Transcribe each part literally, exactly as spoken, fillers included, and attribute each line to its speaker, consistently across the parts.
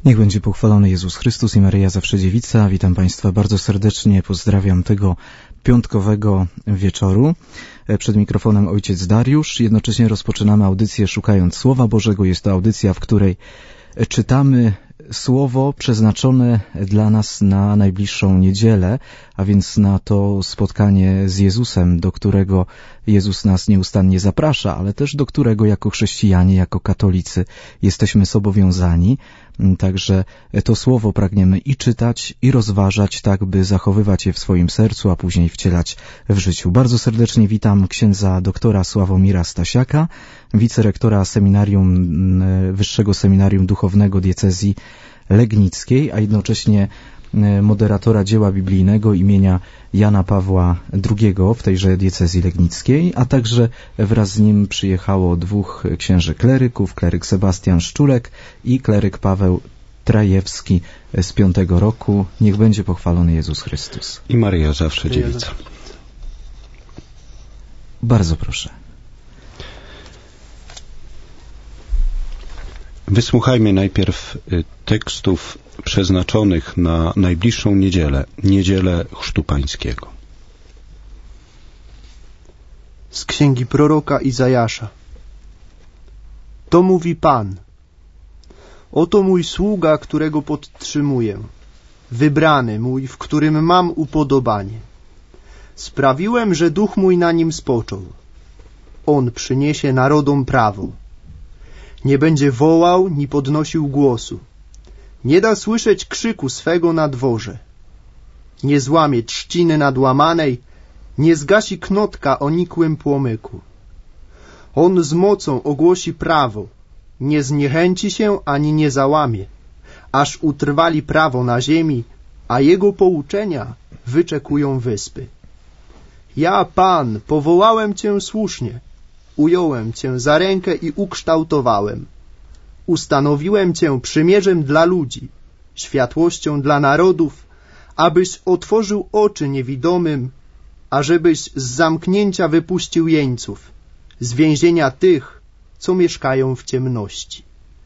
Speaker 1: Niech będzie pochwalony Jezus Chrystus i Maryja Zawsze Dziewica. Witam Państwa bardzo serdecznie, pozdrawiam tego piątkowego wieczoru. Przed mikrofonem ojciec Dariusz. Jednocześnie rozpoczynamy audycję Szukając Słowa Bożego. Jest to audycja, w której czytamy Słowo przeznaczone dla nas na najbliższą niedzielę, a więc na to spotkanie z Jezusem, do którego Jezus nas nieustannie zaprasza, ale też do którego jako chrześcijanie, jako katolicy jesteśmy zobowiązani. Także to Słowo pragniemy i czytać, i rozważać, tak by zachowywać je w swoim sercu, a później wcielać w życiu. Bardzo serdecznie witam księdza doktora Sławomira Stasiaka, wicerektora seminarium, Wyższego Seminarium Duchownego Diecezji Legnickiej, a jednocześnie moderatora dzieła biblijnego imienia Jana Pawła drugiego w tejże diecezji legnickiej, a także wraz z nim przyjechało dwóch księży kleryków, kleryk Sebastian Szczurek i kleryk Paweł Trajewski z piątego roku. Niech będzie pochwalony Jezus Chrystus.
Speaker 2: I Maryja Zawsze Dziewica.
Speaker 1: Bardzo proszę.
Speaker 2: Wysłuchajmy najpierw tekstów przeznaczonych na najbliższą niedzielę, niedzielę Chrztu Pańskiego.
Speaker 3: Z księgi proroka Izajasza. To mówi Pan. Oto mój sługa, którego podtrzymuję, wybrany mój, w którym mam upodobanie. Sprawiłem, że duch mój na nim spoczął. On przyniesie narodom prawo. Nie będzie wołał, ni podnosił głosu. Nie da słyszeć krzyku swego na dworze. Nie złamie trzciny nadłamanej, nie zgasi knotka o nikłym płomyku. On z mocą ogłosi prawo, nie zniechęci się ani nie załamie, aż utrwali prawo na ziemi, a jego pouczenia wyczekują wyspy. Ja, Pan, powołałem Cię słusznie, ująłem Cię za rękę i ukształtowałem. Ustanowiłem Cię przymierzem dla ludzi, światłością dla narodów, abyś otworzył oczy niewidomym, ażebyś z zamknięcia wypuścił jeńców, z więzienia tych, co mieszkają w ciemności.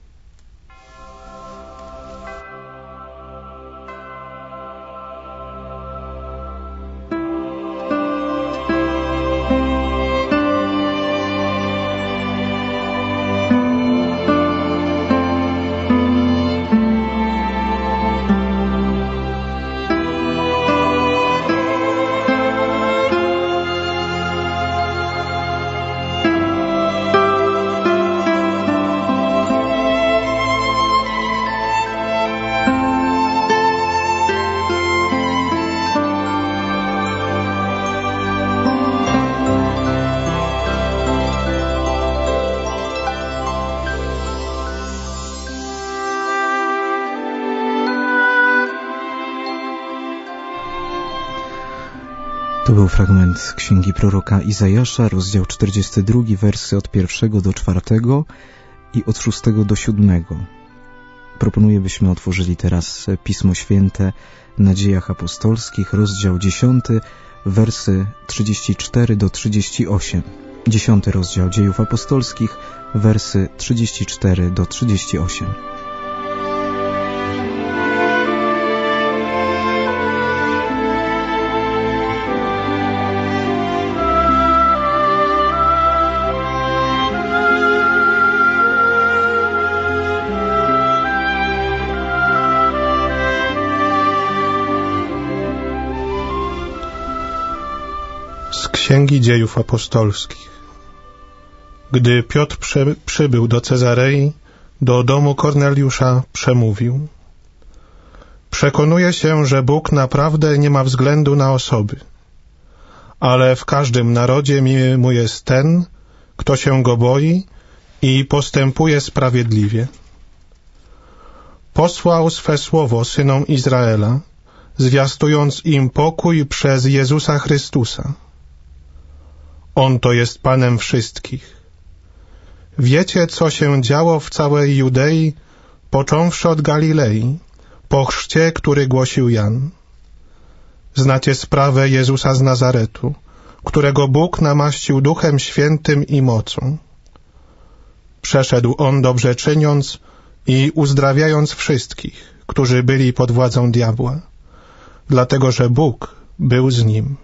Speaker 1: To był fragment księgi proroka Izajasza, rozdział czterdziesty drugi, wersy od pierwszego do czwartego i od szóstego do siódmego. Proponuję, byśmy otworzyli teraz Pismo Święte na Dziejach Apostolskich, rozdział dziesiąty, wersy trzydzieści cztery do trzydziestu ośmiu. Dziesiąty rozdział Dziejów Apostolskich, wersy trzydzieści cztery do trzydziestu ośmiu.
Speaker 4: Z Księgi Dziejów Apostolskich. Gdy Piotr przy, przybył do Cezarei, do domu Korneliusza przemówił: Przekonuję się, że Bóg naprawdę nie ma względu na osoby, ale w każdym narodzie miły mu jest ten, kto się go boi i postępuje sprawiedliwie. Posłał swe słowo synom Izraela, zwiastując im pokój przez Jezusa Chrystusa. On to jest Panem wszystkich. Wiecie, co się działo w całej Judei, począwszy od Galilei, po chrzcie, który głosił Jan. Znacie sprawę Jezusa z Nazaretu, którego Bóg namaścił Duchem Świętym i mocą. Przeszedł on dobrze czyniąc i uzdrawiając wszystkich, którzy byli pod władzą diabła, dlatego że Bóg był z nim.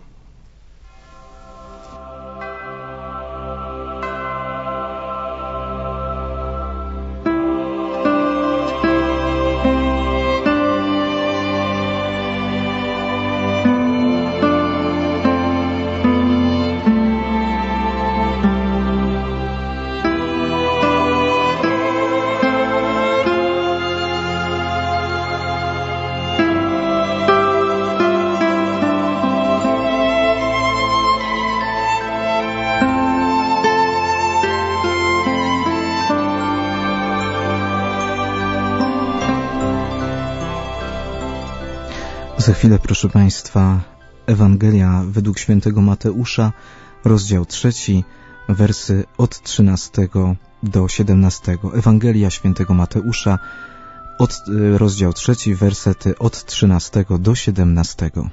Speaker 1: Za chwilę, proszę Państwa, Ewangelia według świętego Mateusza, rozdział trzeci, wersy od trzynastego do siedemnastego. Ewangelia świętego Mateusza, od, rozdział trzeci, wersety od trzynastego do siedemnastego.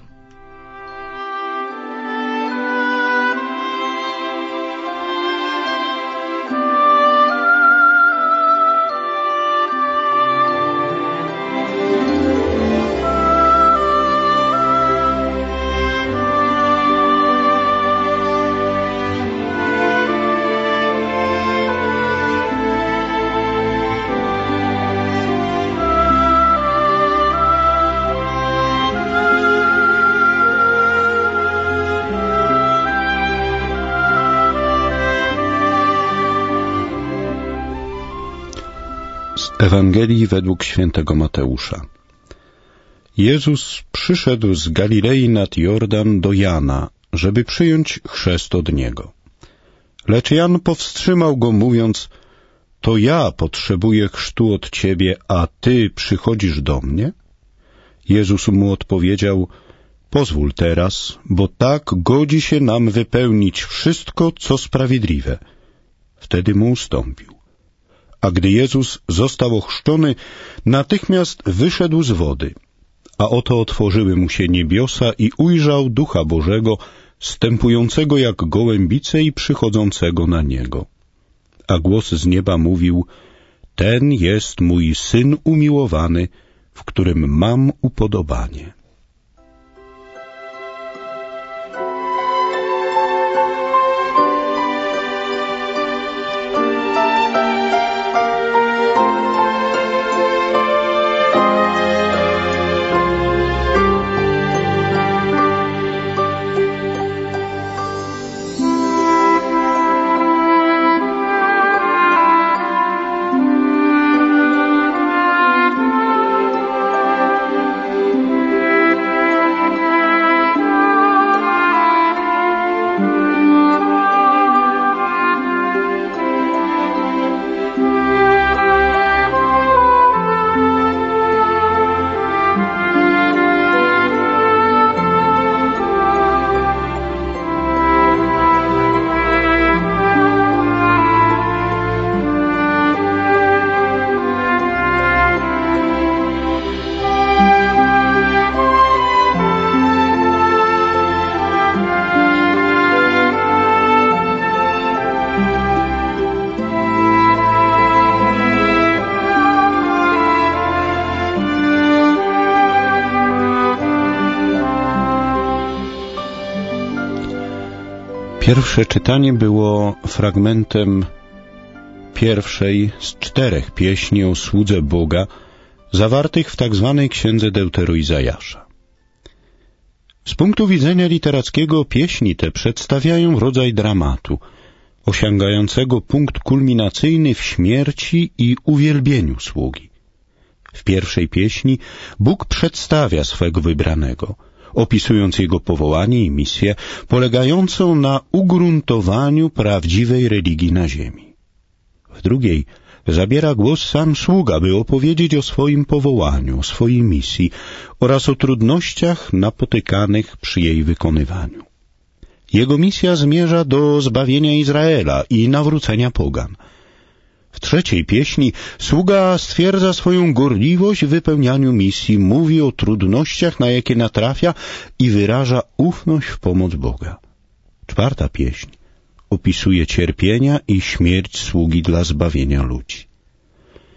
Speaker 2: Ewangelii według świętego Mateusza. Jezus przyszedł z Galilei nad Jordan do Jana, żeby przyjąć chrzest od niego. Lecz Jan powstrzymał go, mówiąc: to ja potrzebuję chrztu od ciebie, a ty przychodzisz do mnie? Jezus mu odpowiedział: pozwól teraz, bo tak godzi się nam wypełnić wszystko, co sprawiedliwe. Wtedy mu ustąpił. A gdy Jezus został ochrzczony, natychmiast wyszedł z wody. A oto otworzyły mu się niebiosa i ujrzał Ducha Bożego, zstępującego jak gołębice i przychodzącego na niego. A głos z nieba mówił: ten jest mój Syn umiłowany, w którym mam upodobanie. Pierwsze czytanie było fragmentem pierwszej z czterech pieśni o słudze Boga, zawartych w tak zwanej księdze Deutero-Izajasza. Z punktu widzenia literackiego pieśni te przedstawiają rodzaj dramatu, osiągającego punkt kulminacyjny w śmierci i uwielbieniu sługi. W pierwszej pieśni Bóg przedstawia swego wybranego, opisując jego powołanie i misję polegającą na ugruntowaniu prawdziwej religii na ziemi. W drugiej zabiera głos sam sługa, by opowiedzieć o swoim powołaniu, o swojej misji oraz o trudnościach napotykanych przy jej wykonywaniu. Jego misja zmierza do zbawienia Izraela i nawrócenia pogan. W trzeciej pieśni sługa stwierdza swoją gorliwość w wypełnianiu misji, mówi o trudnościach, na jakie natrafia i wyraża ufność w pomoc Boga. Czwarta pieśń opisuje cierpienia i śmierć sługi dla zbawienia ludzi.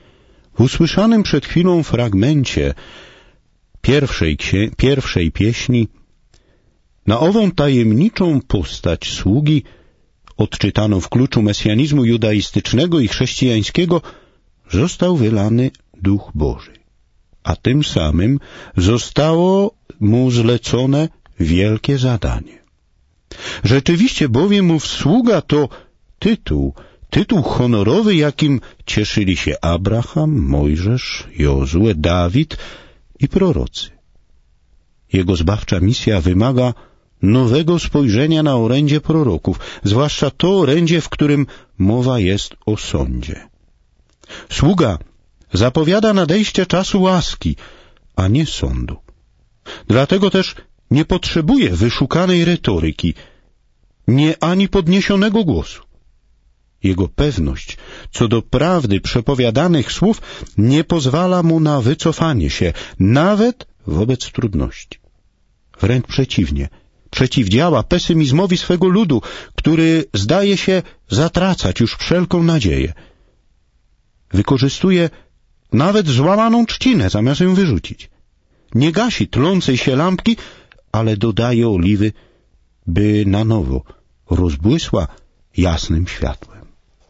Speaker 2: W usłyszanym przed chwilą fragmencie pierwszej, księ- pierwszej pieśni na ową tajemniczą postać sługi odczytaną w kluczu mesjanizmu judaistycznego i chrześcijańskiego został wylany Duch Boży, a tym samym zostało mu zlecone wielkie zadanie. Rzeczywiście bowiem ów sługa to tytuł, tytuł honorowy, jakim cieszyli się Abraham, Mojżesz, Jozue, Dawid i prorocy. Jego zbawcza misja wymaga nowego spojrzenia na orędzie proroków, zwłaszcza to orędzie, w którym mowa jest o sądzie. Sługa zapowiada nadejście czasu łaski, a nie sądu. Dlatego też nie potrzebuje wyszukanej retoryki, nie ani podniesionego głosu. Jego pewność co do prawdy przepowiadanych słów nie pozwala mu na wycofanie się, nawet wobec trudności. Wręcz przeciwnie, przeciwdziała pesymizmowi swego ludu, który zdaje się zatracać już wszelką nadzieję. Wykorzystuje nawet złamaną trzcinę, zamiast ją wyrzucić. Nie gasi tlącej się lampki, ale dodaje oliwy, by na nowo rozbłysła jasnym światłem.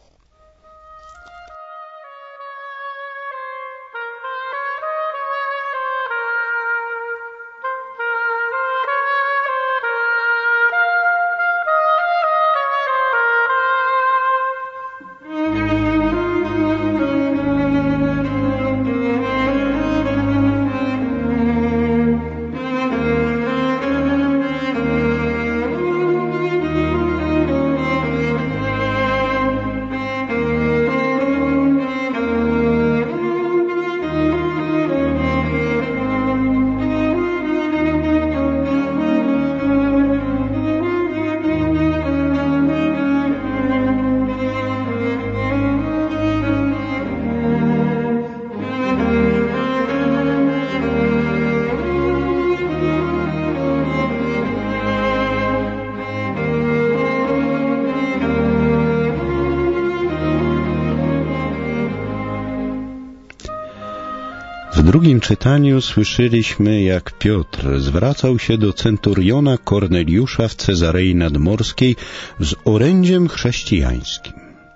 Speaker 2: W drugim czytaniu słyszeliśmy, jak Piotr zwracał się do centuriona Korneliusza w Cezarei Nadmorskiej z orędziem chrześcijańskim.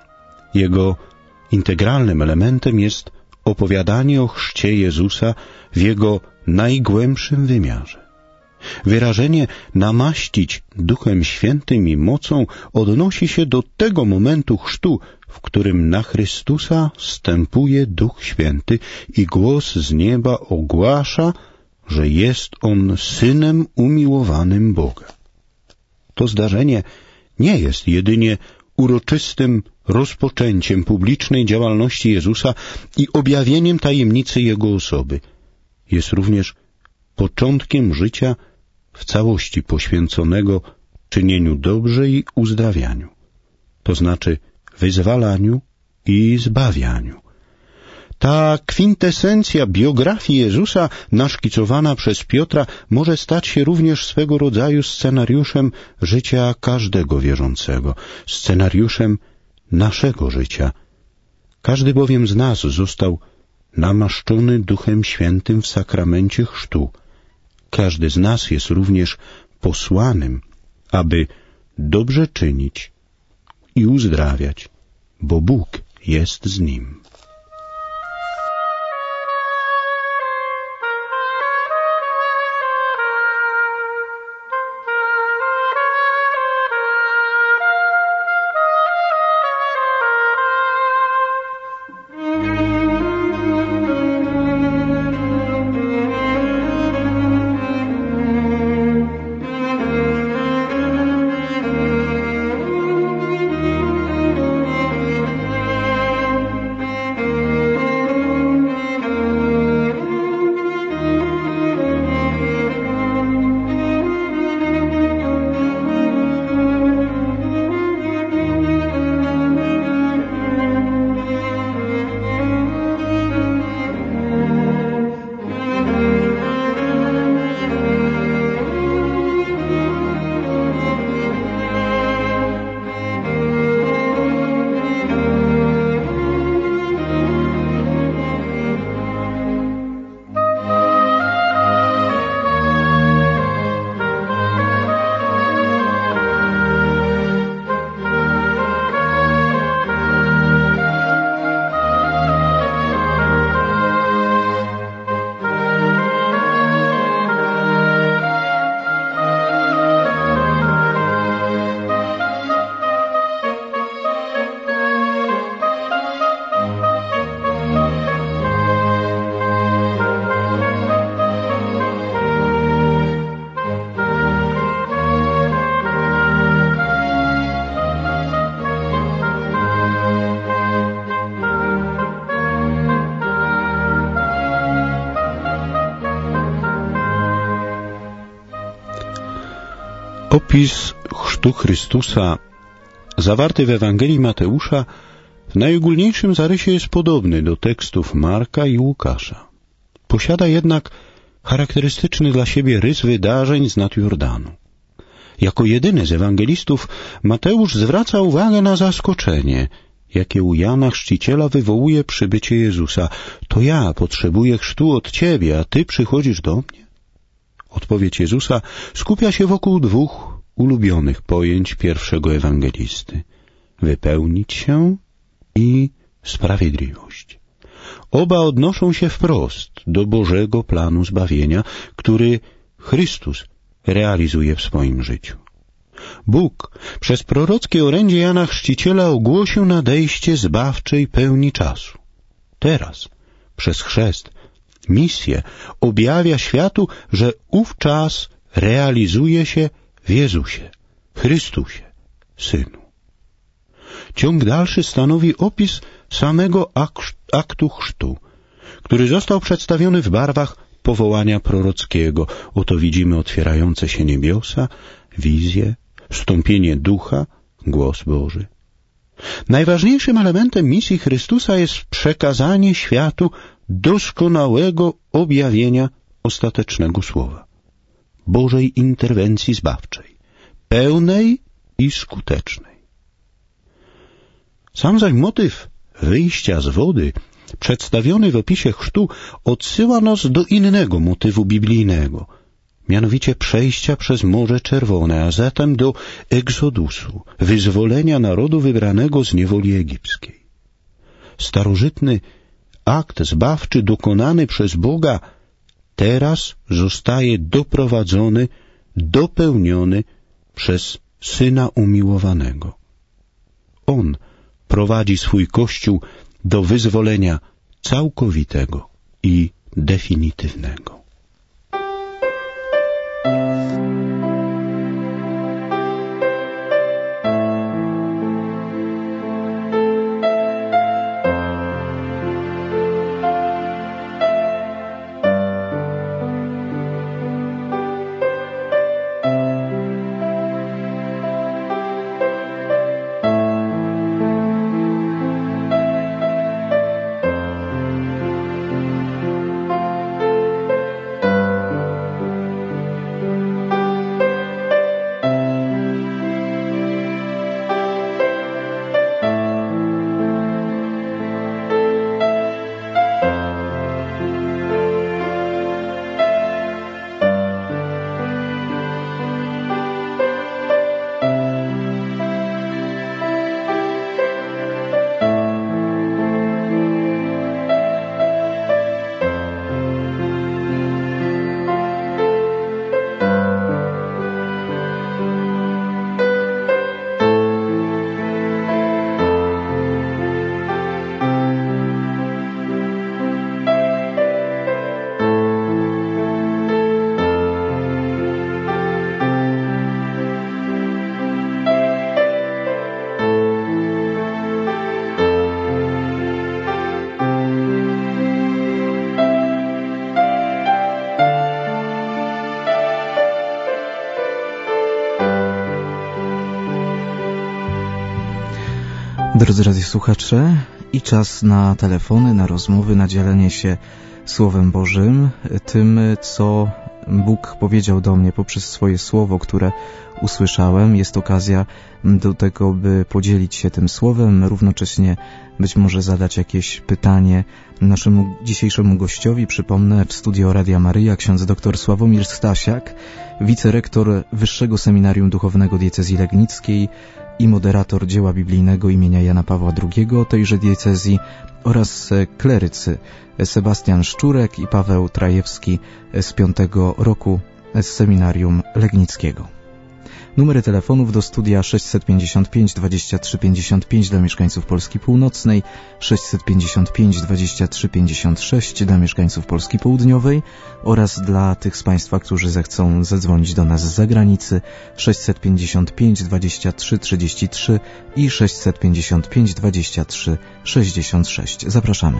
Speaker 2: Jego integralnym elementem jest opowiadanie o chrzcie Jezusa w jego najgłębszym wymiarze. Wyrażenie namaścić Duchem Świętym i mocą odnosi się do tego momentu chrztu, w którym na Chrystusa stępuje Duch Święty i głos z nieba ogłasza, że jest On Synem umiłowanym Boga. To zdarzenie nie jest jedynie uroczystym rozpoczęciem publicznej działalności Jezusa i objawieniem tajemnicy Jego osoby. Jest również początkiem życia w całości poświęconego czynieniu dobrze i uzdrawianiu, to znaczy wyzwalaniu i zbawianiu. Ta kwintesencja biografii Jezusa naszkicowana przez Piotra może stać się również swego rodzaju scenariuszem życia każdego wierzącego, scenariuszem naszego życia. Każdy bowiem z nas został namaszczony Duchem Świętym w sakramencie chrztu. Każdy z nas jest również posłanym, aby dobrze czynić i uzdrawiać, bo Bóg jest z nim. Opis chrztu Chrystusa zawarty w Ewangelii Mateusza w najogólniejszym zarysie jest podobny do tekstów Marka i Łukasza. Posiada jednak charakterystyczny dla siebie rys wydarzeń z nad Jordanu. Jako jedyny z ewangelistów Mateusz zwraca uwagę na zaskoczenie, jakie u Jana Chrzciciela wywołuje przybycie Jezusa. To ja potrzebuję chrztu od Ciebie, a Ty przychodzisz do mnie? Odpowiedź Jezusa skupia się wokół dwóch ulubionych pojęć pierwszego ewangelisty. Wypełnić się i sprawiedliwość. Oba odnoszą się wprost do Bożego planu zbawienia, który Chrystus realizuje w swoim życiu. Bóg przez prorockie orędzie Jana Chrzciciela ogłosił nadejście zbawczej pełni czasu. Teraz, przez chrzest, misję objawia światu, że ów czas realizuje się w Jezusie, Chrystusie, Synu. Ciąg dalszy stanowi opis samego aktu chrztu, który został przedstawiony w barwach powołania prorockiego. Oto widzimy otwierające się niebiosa, wizję, wstąpienie ducha, głos Boży. Najważniejszym elementem misji Chrystusa jest przekazanie światu doskonałego objawienia ostatecznego słowa, Bożej interwencji zbawczej, pełnej i skutecznej. Sam zaś motyw wyjścia z wody, przedstawiony w opisie chrztu, odsyła nas do innego motywu biblijnego, mianowicie przejścia przez Morze Czerwone, a zatem do egzodusu, wyzwolenia narodu wybranego z niewoli egipskiej. Starożytny akt zbawczy dokonany przez Boga teraz zostaje doprowadzony, dopełniony przez Syna Umiłowanego. On prowadzi swój Kościół do wyzwolenia całkowitego i definitywnego.
Speaker 1: Drodzy radiosłuchacze, i czas na telefony, na rozmowy, na dzielenie się Słowem Bożym, tym, co Bóg powiedział do mnie poprzez swoje słowo, które usłyszałem. Jest okazja do tego, by podzielić się tym słowem, równocześnie być może zadać jakieś pytanie naszemu dzisiejszemu gościowi. Przypomnę, w studio Radia Maryja ksiądz dr Sławomir Stasiak, wicerektor Wyższego Seminarium Duchownego Diecezji Legnickiej i moderator dzieła biblijnego imienia Jana Pawła drugiego tejże diecezji, oraz klerycy Sebastian Szczurek i Paweł Trajewski z piątego roku z Seminarium Legnickiego. Numery telefonów do studia sześćset pięćdziesiąt pięć dwadzieścia trzy pięćdziesiąt pięć dla mieszkańców Polski Północnej, sześćset pięćdziesiąt pięć dwadzieścia trzy pięćdziesiąt sześć dla mieszkańców Polski Południowej oraz dla tych z Państwa, którzy zechcą zadzwonić do nas z zagranicy, sześćset pięćdziesiąt pięć dwadzieścia trzy trzydzieści trzy i sześćset pięćdziesiąt pięć dwadzieścia trzy sześćdziesiąt sześć. Zapraszamy.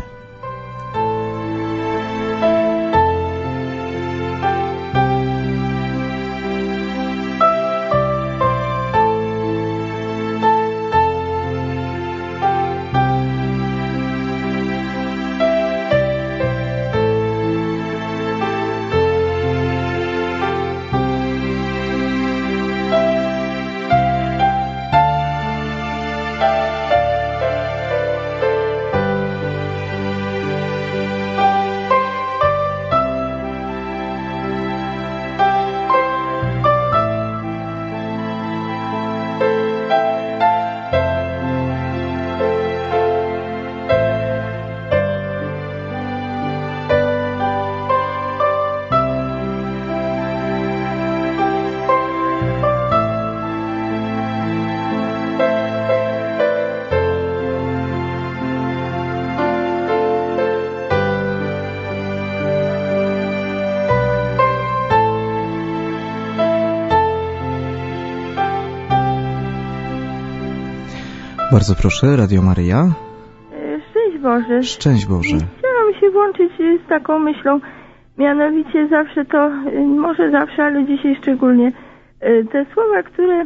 Speaker 1: Bardzo proszę, Radio Maryja.
Speaker 5: Szczęść Boże.
Speaker 1: Szczęść Boże.
Speaker 5: Chciałam się włączyć z taką myślą, mianowicie zawsze to, może zawsze, ale dzisiaj szczególnie, te słowa, które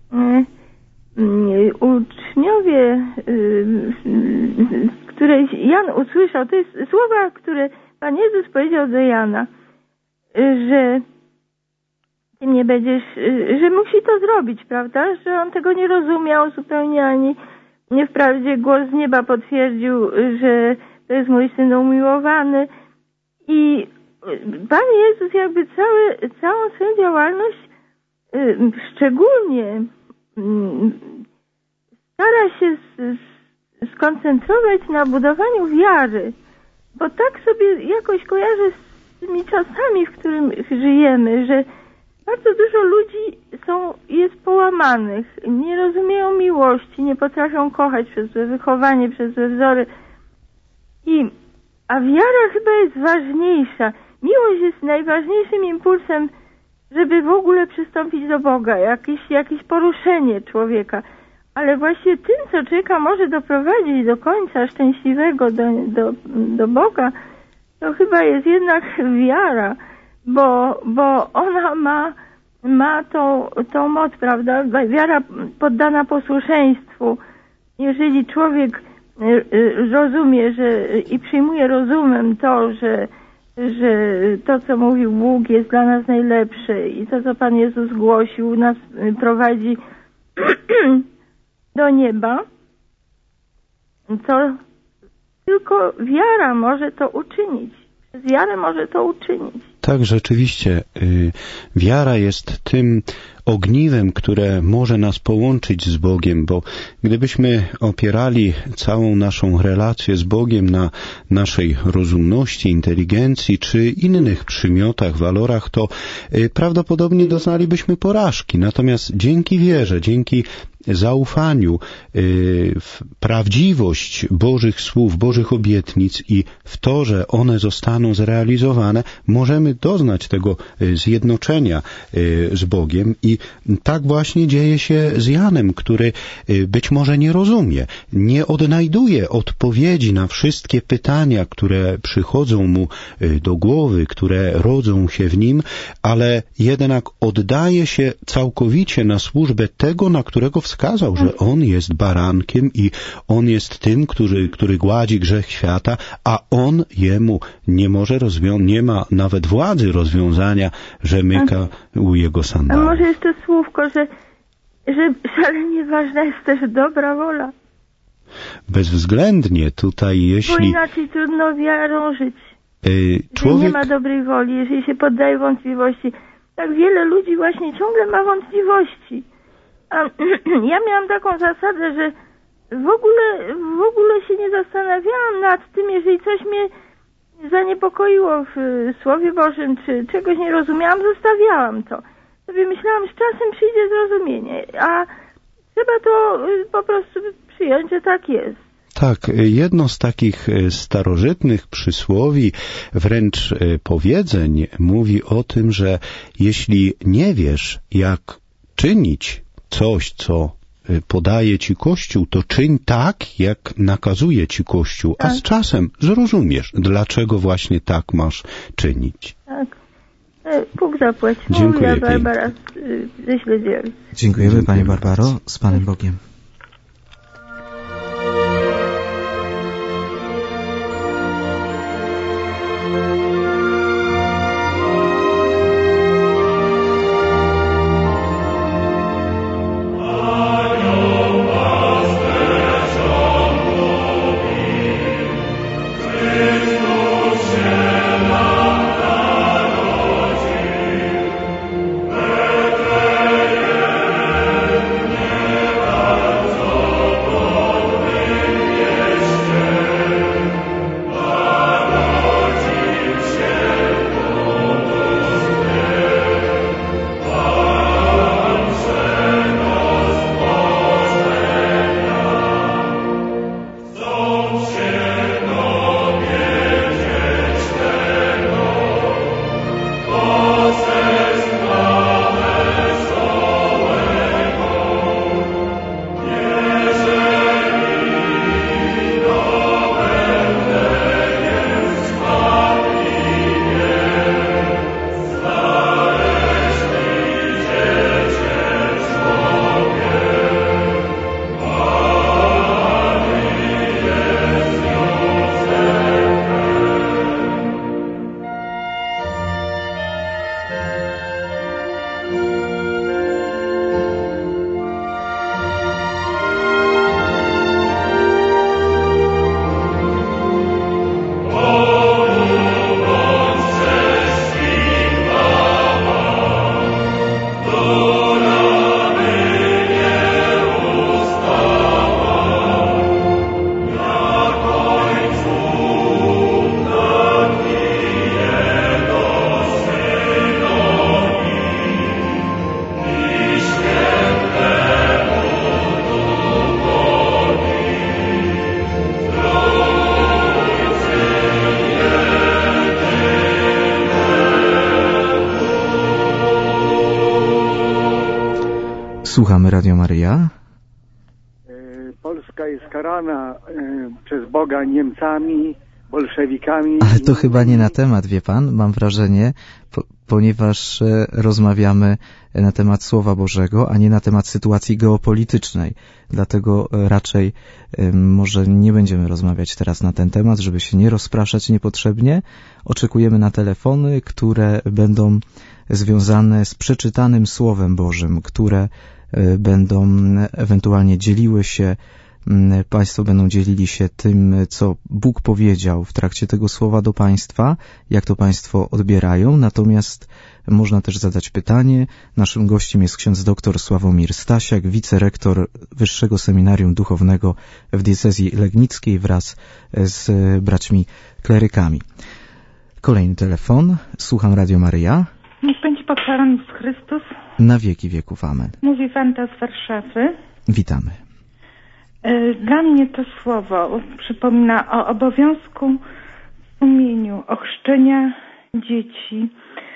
Speaker 5: uczniowie, które Jan usłyszał, to jest słowa, które Pan Jezus powiedział do Jana, że ty nie będziesz, że musi to zrobić, prawda? Że on tego nie rozumiał zupełnie, ani nie wprawdzie głos z nieba potwierdził, że to jest mój Syn umiłowany. I Pan Jezus jakby cały, całą swoją działalność szczególnie stara się skoncentrować na budowaniu wiary, bo tak sobie jakoś kojarzę z tymi czasami, w których żyjemy, że bardzo dużo ludzi są, jest połamanych, nie rozumieją miłości, nie potrafią kochać przez złe wychowanie, przez złe wzory. I, a wiara chyba jest ważniejsza. Miłość jest najważniejszym impulsem, żeby w ogóle przystąpić do Boga, jakieś, jakieś poruszenie człowieka. Ale właśnie tym, co człowieka może doprowadzić do końca szczęśliwego, do, do, do Boga, to chyba jest jednak wiara, bo, bo ona ma, ma tą, tą moc, prawda? Wiara poddana posłuszeństwu. Jeżeli człowiek rozumie, że i przyjmuje rozumem to, że, że to, co mówił Bóg, jest dla nas najlepsze i to, co Pan Jezus głosił, nas prowadzi do nieba, to tylko wiara może to uczynić. Przez wiarę może to uczynić.
Speaker 2: Tak, rzeczywiście. Y, wiara jest tym ogniwem, które może nas połączyć z Bogiem, bo gdybyśmy opierali całą naszą relację z Bogiem na naszej rozumności, inteligencji czy innych przymiotach, walorach, to y, prawdopodobnie doznalibyśmy porażki. Natomiast dzięki wierze, dzięki zaufaniu w prawdziwość Bożych słów, Bożych obietnic i w to, że one zostaną zrealizowane, możemy doznać tego zjednoczenia z Bogiem i tak właśnie dzieje się z Janem, który być może nie rozumie, nie odnajduje odpowiedzi na wszystkie pytania, które przychodzą mu do głowy, które rodzą się w nim, ale jednak oddaje się całkowicie na służbę tego, na którego wskazał, że On jest barankiem i On jest tym, który, który gładzi grzech świata, a On jemu nie może rozwiązać, nie ma nawet władzy rozwiązania rzemyka u jego sandałów.
Speaker 5: A może jeszcze słówko, że, że szalenie ważna jest też dobra wola.
Speaker 2: Bezwzględnie tutaj, jeśli...
Speaker 5: Bo inaczej trudno wiarą żyć.
Speaker 2: Yy, człowiek...
Speaker 5: nie ma dobrej woli, jeżeli się poddaje wątpliwości. Tak wiele ludzi właśnie ciągle ma wątpliwości. A ja miałam taką zasadę, że w ogóle, w ogóle się nie zastanawiałam nad tym, jeżeli coś mnie zaniepokoiło w Słowie Bożym, czy czegoś nie rozumiałam, zostawiałam to. Sobie myślałam, z czasem przyjdzie zrozumienie, a trzeba to po prostu przyjąć, że tak jest.
Speaker 2: Tak, jedno z takich starożytnych przysłowi, wręcz powiedzeń, mówi o tym, że jeśli nie wiesz, jak czynić coś, co podaje ci Kościół, to czyń tak, jak nakazuje ci Kościół, a z czasem zrozumiesz, dlaczego właśnie tak masz czynić.
Speaker 5: Tak. Bóg zapłać.
Speaker 2: Dziękuję.
Speaker 5: Mówiła Barbara ze Śledziewic.
Speaker 1: Dziękujemy Pani Barbaro. Z Panem Bogiem.
Speaker 6: Amen.
Speaker 1: Słuchamy Radio Maryja.
Speaker 6: Polska jest karana przez Boga Niemcami, bolszewikami.
Speaker 1: Ale to chyba nie na temat, wie pan, mam wrażenie, po, ponieważ e, rozmawiamy na temat Słowa Bożego, a nie na temat sytuacji geopolitycznej. Dlatego e, raczej e, może nie będziemy rozmawiać teraz na ten temat, żeby się nie rozpraszać niepotrzebnie. Oczekujemy na telefony, które będą związane z przeczytanym Słowem Bożym, które e, będą ewentualnie dzieliły się Państwo będą dzielili się tym, co Bóg powiedział w trakcie tego słowa do Państwa, jak to Państwo odbierają. Natomiast można też zadać pytanie. Naszym gościem jest ksiądz dr Sławomir Stasiak, wicerektor Wyższego Seminarium Duchownego w diecezji legnickiej wraz z braćmi klerykami. Kolejny telefon. Słucham Radio Maryja.
Speaker 7: Niech będzie pochwalony Chrystus.
Speaker 1: Na wieki wieków. Amen.
Speaker 7: Mówi Wanda z Warszawy.
Speaker 1: Witamy.
Speaker 7: Dla mnie to słowo przypomina o obowiązku w sumieniu ochrzczenia dzieci.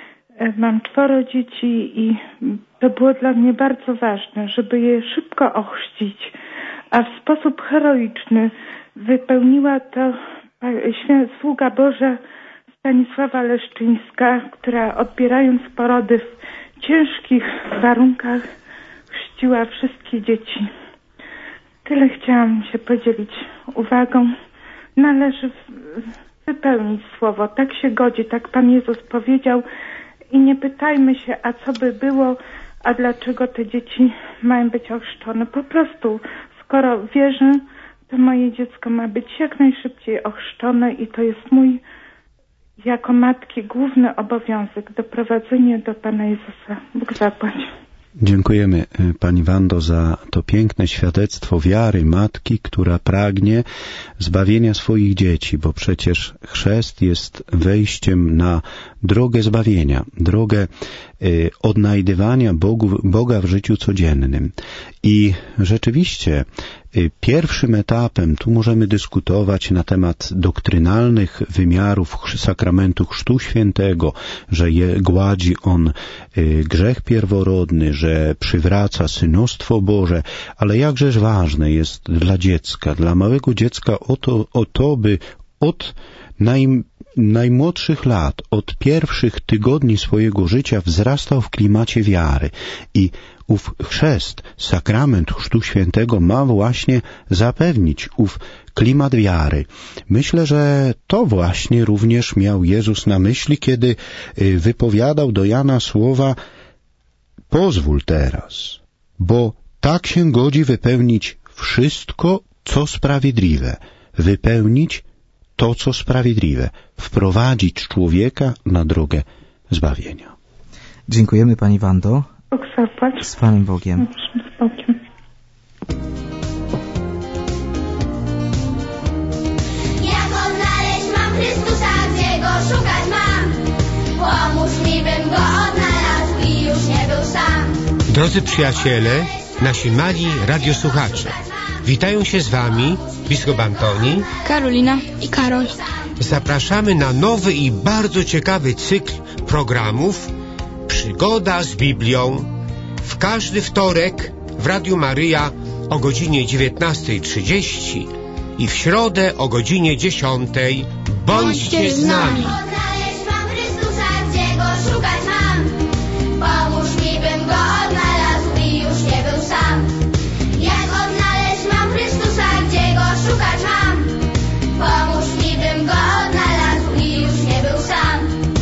Speaker 7: Mam czworo dzieci i to było dla mnie bardzo ważne, żeby je szybko ochrzcić, a w sposób heroiczny wypełniła to sługa Boża Stanisława Leszczyńska, która odbierając porody w ciężkich warunkach chrzciła wszystkie dzieci. Tyle chciałam się podzielić uwagą. Należy wypełnić słowo. Tak się godzi, tak Pan Jezus powiedział. I nie pytajmy się, a co by było, a dlaczego te dzieci mają być ochrzczone. Po prostu, skoro wierzę, to moje dziecko ma być jak najszybciej ochrzczone i to jest mój, jako matki, główny obowiązek, doprowadzenie do Pana Jezusa. Bóg zapłać.
Speaker 2: Dziękujemy Pani Wando za to piękne świadectwo wiary matki, która pragnie zbawienia swoich dzieci, bo przecież chrzest jest wejściem na drogę zbawienia, drogę y, odnajdywania Bogu, Boga w życiu codziennym. I rzeczywiście y, pierwszym etapem, tu możemy dyskutować na temat doktrynalnych wymiarów sakramentu Chrztu Świętego, że je, gładzi on y, grzech pierworodny, że przywraca synostwo Boże, ale jakżeż ważne jest dla dziecka, dla małego dziecka o to, o to by od naj, najmłodszych lat, od pierwszych tygodni swojego życia wzrastał w klimacie wiary i ów chrzest, sakrament Chrztu Świętego ma właśnie zapewnić ów klimat wiary. Myślę, że to właśnie również miał Jezus na myśli, kiedy wypowiadał do Jana słowa: pozwól teraz, bo tak się godzi wypełnić wszystko, co sprawiedliwe, wypełnić to, co sprawiedliwe, wprowadzić człowieka na drogę zbawienia.
Speaker 1: Dziękujemy Pani Wando.
Speaker 7: Bóg zapłać.
Speaker 1: Z Panem Bogiem.
Speaker 7: Z Bogiem.
Speaker 8: Jak odnaleźć mam Chrystusa, gdzie Go szukać mam? Pomóż mi, bym Go odnalazł i już nie był sam.
Speaker 9: Drodzy przyjaciele, nasi mali radiosłuchacze, witają się z Wami biskup Antoni,
Speaker 10: Karolina i Karol.
Speaker 9: Zapraszamy na nowy i bardzo ciekawy cykl programów Przygoda z Biblią w każdy wtorek w Radiu Maryja o godzinie dziewiętnastej trzydzieści i w środę o godzinie dziesiątej. Bądźcie z nami!
Speaker 8: Odnaleźć mam Chrystusa, gdzie Go szukać mam? Pomóż mi, bym Go odnalazł i już nie był sam. Jak odnaleźć mam Chrystusa, gdzie Go szukać mam? Pomóż mi, bym Go odnalazł i już nie był sam.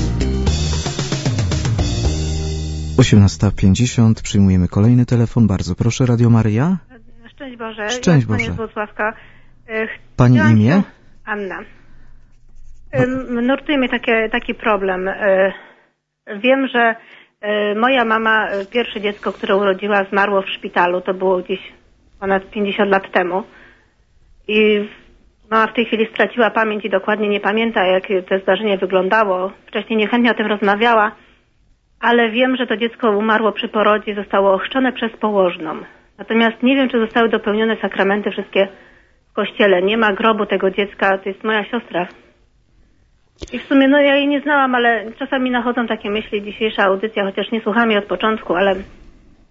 Speaker 1: osiemnasta pięćdziesiąt. Przyjmujemy kolejny telefon. Bardzo proszę, Radio Maryja.
Speaker 11: Szczęść Boże.
Speaker 1: Szczęść Boże.
Speaker 11: Pani Włocławka.
Speaker 1: Pani imię?
Speaker 11: Się... Anna. Nurtuje mnie takie, taki problem. Wiem, że moja mama, pierwsze dziecko, które urodziła, zmarło w szpitalu. To było gdzieś ponad pięćdziesiąt lat temu. I mama w tej chwili straciła pamięć i dokładnie nie pamięta, jak to zdarzenie wyglądało. Wcześniej niechętnie o tym rozmawiała, ale wiem, że to dziecko umarło przy porodzie, zostało ochrzczone przez położną. Natomiast nie wiem, czy zostały dopełnione sakramenty wszystkie w kościele. Nie ma grobu tego dziecka, to jest moja siostra. I w sumie, no ja jej nie znałam, ale czasami nachodzą takie myśli, dzisiejsza audycja, chociaż nie słucham jej od początku, ale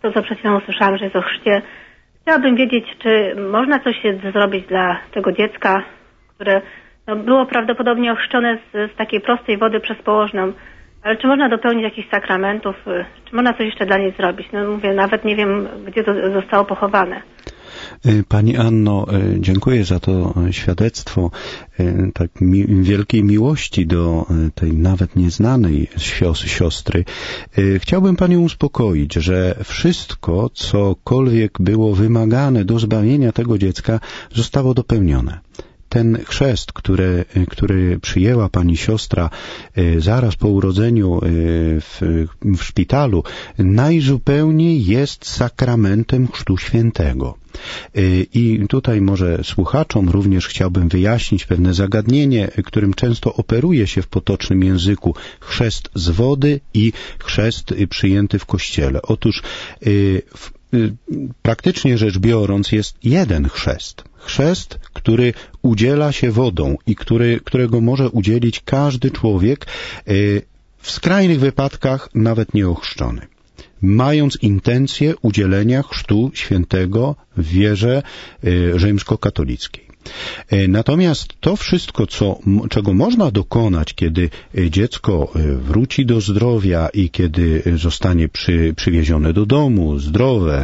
Speaker 11: to, co przed chwilą usłyszałam, że jest o chrzcie. Chciałabym wiedzieć, czy można coś zrobić dla tego dziecka, które no, było prawdopodobnie ochrzczone z, z takiej prostej wody przez położną, ale czy można dopełnić jakichś sakramentów, czy można coś jeszcze dla niej zrobić? No mówię, nawet nie wiem, gdzie to zostało pochowane.
Speaker 2: Pani Anno, dziękuję za to świadectwo tak mi, wielkiej miłości do tej nawet nieznanej siostry. Chciałbym Panią uspokoić, że wszystko, cokolwiek było wymagane do zbawienia tego dziecka, zostało dopełnione. Ten chrzest, który, który przyjęła pani siostra zaraz po urodzeniu w, w szpitalu, najzupełniej jest sakramentem Chrztu Świętego. I tutaj może słuchaczom również chciałbym wyjaśnić pewne zagadnienie, którym często operuje się w potocznym języku. Chrzest z wody i chrzest przyjęty w kościele. Otóż w praktycznie rzecz biorąc jest jeden chrzest. Chrzest, który udziela się wodą i który, którego może udzielić każdy człowiek, w skrajnych wypadkach nawet nieochrzczony, mając intencję udzielenia Chrztu Świętego w wierze rzymskokatolickiej. Natomiast to wszystko, co, czego można dokonać, kiedy dziecko wróci do zdrowia i kiedy zostanie przy, przywiezione do domu, zdrowe,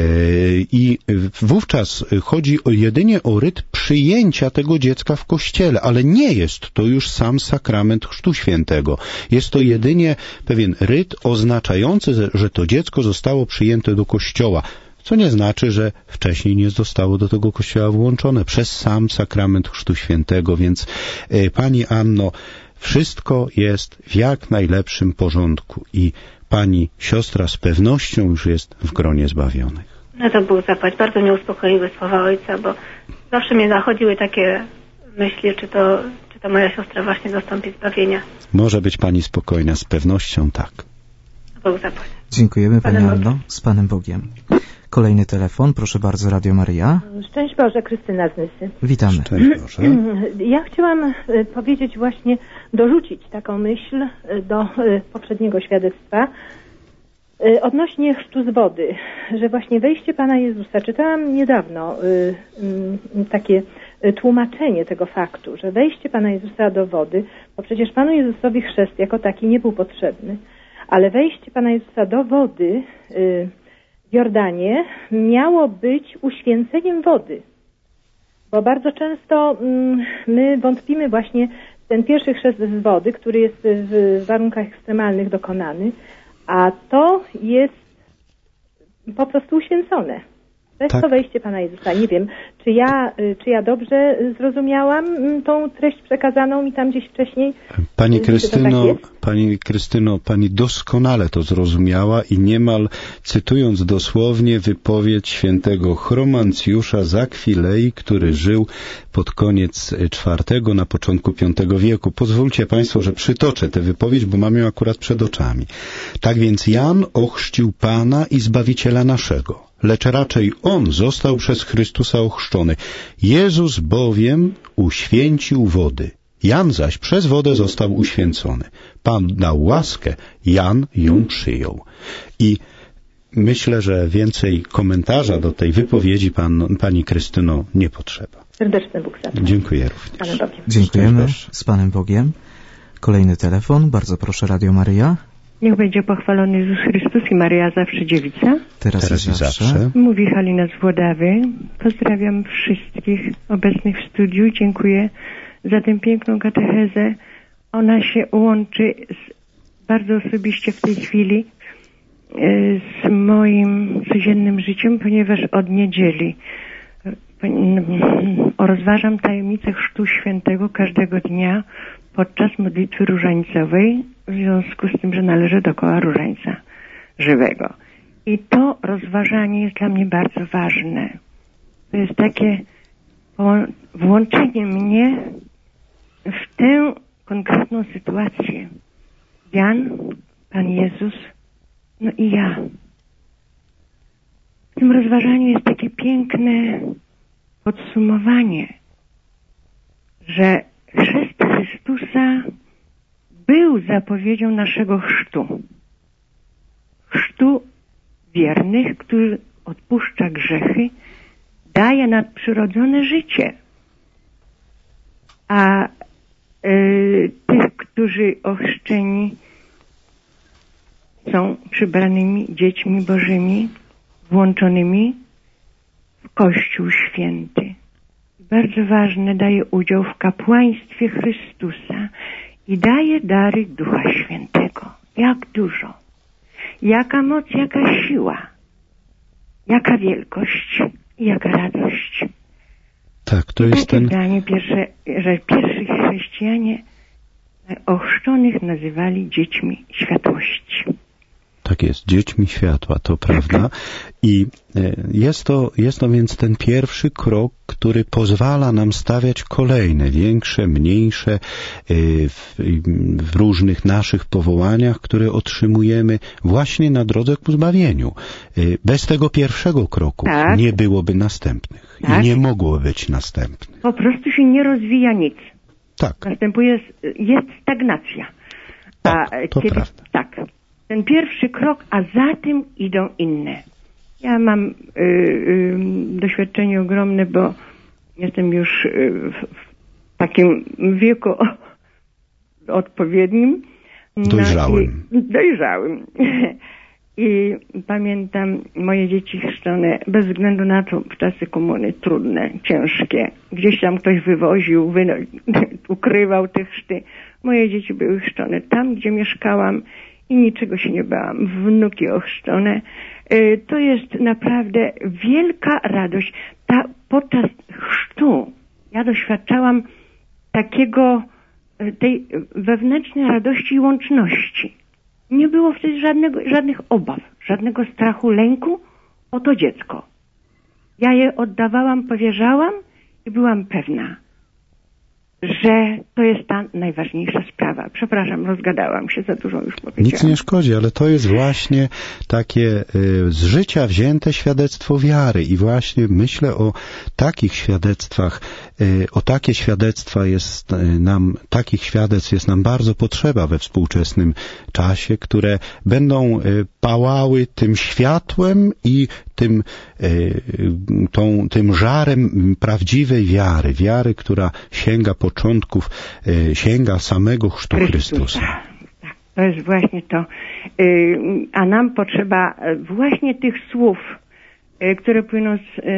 Speaker 2: i wówczas chodzi o, jedynie o ryt przyjęcia tego dziecka w kościele, ale nie jest to już sam sakrament Chrztu Świętego. Jest to jedynie pewien ryt oznaczający, że to dziecko zostało przyjęte do kościoła, co nie znaczy, że wcześniej nie zostało do tego kościoła włączone przez sam sakrament Chrztu Świętego, więc e, Pani Anno, wszystko jest w jak najlepszym porządku i Pani siostra z pewnością już jest w gronie zbawionych.
Speaker 11: No to Bóg zapłać. Bardzo mnie uspokoiły słowa ojca, bo zawsze mnie zachodziły takie myśli, czy to, czy to moja siostra właśnie dostąpi zbawienia.
Speaker 2: Może być Pani spokojna, z pewnością tak.
Speaker 11: Bóg zapłać.
Speaker 1: Dziękujemy Pani Anno, z Panem Bogiem. Kolejny telefon, proszę bardzo, Radio Maryja.
Speaker 10: Szczęść Boże, Krystyna z Nysy.
Speaker 1: Witamy.
Speaker 2: Szczęść Boże.
Speaker 10: Ja chciałam powiedzieć właśnie, dorzucić taką myśl do poprzedniego świadectwa odnośnie chrztu z wody, że właśnie wejście Pana Jezusa, czytałam niedawno takie tłumaczenie tego faktu, że wejście Pana Jezusa do wody, bo przecież Panu Jezusowi chrzest jako taki nie był potrzebny, ale wejście Pana Jezusa do wody w Jordanie miało być uświęceniem wody. Bo bardzo często mm, my wątpimy właśnie w ten pierwszy chrzest z wody, który jest w warunkach ekstremalnych dokonany, a to jest po prostu uświęcone. To jest tak. To wejście Pana Jezusa. Nie wiem, czy ja, czy ja dobrze zrozumiałam tą treść przekazaną mi tam gdzieś wcześniej?
Speaker 2: Pani Krystyno,
Speaker 10: tak
Speaker 2: Pani Krystyno, Pani doskonale to zrozumiała i niemal cytując dosłownie wypowiedź świętego Chromancjusza z Akwilei, który żył pod koniec czwartego, na początku piątego wieku. Pozwólcie Państwo, że przytoczę tę wypowiedź, bo mam ją akurat przed oczami. Tak więc Jan ochrzcił Pana i Zbawiciela naszego, lecz raczej On został przez Chrystusa ochrzczony. Jezus bowiem uświęcił wody. Jan zaś przez wodę został uświęcony. Pan dał łaskę, Jan ją przyjął. I myślę, że więcej komentarza do tej wypowiedzi pan, Pani Krystyno nie potrzeba.
Speaker 10: Serdeczny Bóg zapłać.
Speaker 2: Dziękuję również.
Speaker 1: Dziękujemy. Z Panem Bogiem. Kolejny telefon. Bardzo proszę, Radio Maryja.
Speaker 12: Niech będzie pochwalony Jezus Chrystus i Maryja zawsze dziewica.
Speaker 1: Teraz, Teraz i zawsze. zawsze.
Speaker 12: Mówi Halina z Włodawy. Pozdrawiam wszystkich obecnych w studiu. Dziękuję za tę piękną katechezę. Ona się łączy z, bardzo osobiście w tej chwili z moim codziennym życiem, ponieważ od niedzieli rozważam tajemnicę Chrztu Świętego każdego dnia podczas modlitwy różańcowej, w związku z tym, że należę do koła różańca żywego. I to rozważanie jest dla mnie bardzo ważne. To jest takie włączenie mnie w tę konkretną sytuację. Jan, Pan Jezus, no i ja. W tym rozważaniu jest takie piękne podsumowanie, że chrzest Chrystusa był zapowiedzią naszego chrztu. Chrztu wiernych, który odpuszcza grzechy, daje nadprzyrodzone życie. A y, tych, którzy ochrzczeni są przybranymi dziećmi Bożymi, włączonymi w Kościół Święty. Bardzo ważne, daje udział w kapłaństwie Chrystusa i daje dary Ducha Świętego. Jak dużo, jaka moc, jaka siła, jaka wielkość i jaka radość.
Speaker 2: Tak, to jest ten...
Speaker 12: Zdanie pierwsze, że pierwsi chrześcijanie ochrzczonych nazywali dziećmi światłości.
Speaker 2: Tak jest, dziećmi światła, to prawda. I jest to, jest to więc ten pierwszy krok, który pozwala nam stawiać kolejne, większe, mniejsze w, w różnych naszych powołaniach, które otrzymujemy właśnie na drodze ku zbawieniu. Bez tego pierwszego kroku tak. nie byłoby następnych tak. i nie mogło być następnych.
Speaker 12: Po prostu się nie rozwija nic.
Speaker 2: Tak.
Speaker 12: Następuje, jest stagnacja.
Speaker 2: Tak,
Speaker 12: A
Speaker 2: to
Speaker 12: kiedy,
Speaker 2: prawda.
Speaker 12: Tak. Ten pierwszy krok, a za tym idą inne. Ja mam y, y, doświadczenie ogromne, bo jestem już y, w, w takim wieku odpowiednim.
Speaker 2: Dojrzałym.
Speaker 12: No, i, dojrzałym. I pamiętam moje dzieci chrzczone, bez względu na to, w czasy komuny trudne, ciężkie. Gdzieś tam ktoś wywoził, wyno, ukrywał te chrzty. Moje dzieci były chrzczone tam, gdzie mieszkałam. I niczego się nie bałam. Wnuki ochrzczone. To jest naprawdę wielka radość. Ta, podczas chrztu ja doświadczałam takiego, tej wewnętrznej radości i łączności. Nie było wtedy żadnego, żadnych obaw, żadnego strachu, lęku o to dziecko. Ja je oddawałam, powierzałam i byłam pewna, że to jest ta najważniejsza sprawa. Przepraszam, rozgadałam się, za dużo już powiedziałam.
Speaker 2: Nic nie szkodzi, ale to jest właśnie takie y, z życia wzięte świadectwo wiary i właśnie myślę o takich świadectwach, y, o takie świadectwa jest y, nam, takich świadectw jest nam bardzo potrzeba we współczesnym czasie, które będą y, pałały tym światłem i tym, y, tą, tym żarem prawdziwej wiary, wiary, która sięga początków, y, sięga samego chrztu Chrystusa. Chrystusa.
Speaker 12: Tak, to jest właśnie to. Y, a nam potrzeba właśnie tych słów, y, które płyną z, y,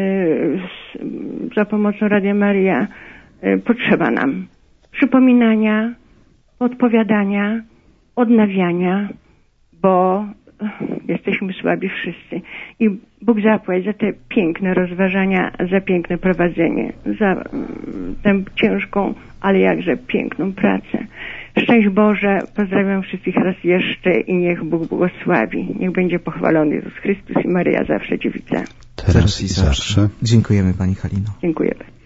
Speaker 12: z, za pomocą Radia Maryja. Y, potrzeba nam przypominania, odpowiadania, odnawiania, bo jesteśmy słabi wszyscy. I Bóg zapłać za te piękne rozważania, za piękne prowadzenie, za tę ciężką, ale jakże piękną pracę. Szczęść Boże, pozdrawiam wszystkich raz jeszcze i niech Bóg błogosławi. Niech będzie pochwalony Jezus Chrystus i Maryja zawsze dziewica.
Speaker 1: Teraz, Teraz i zawsze. zawsze. Dziękujemy Pani Halino.
Speaker 12: Dziękuję bardzo.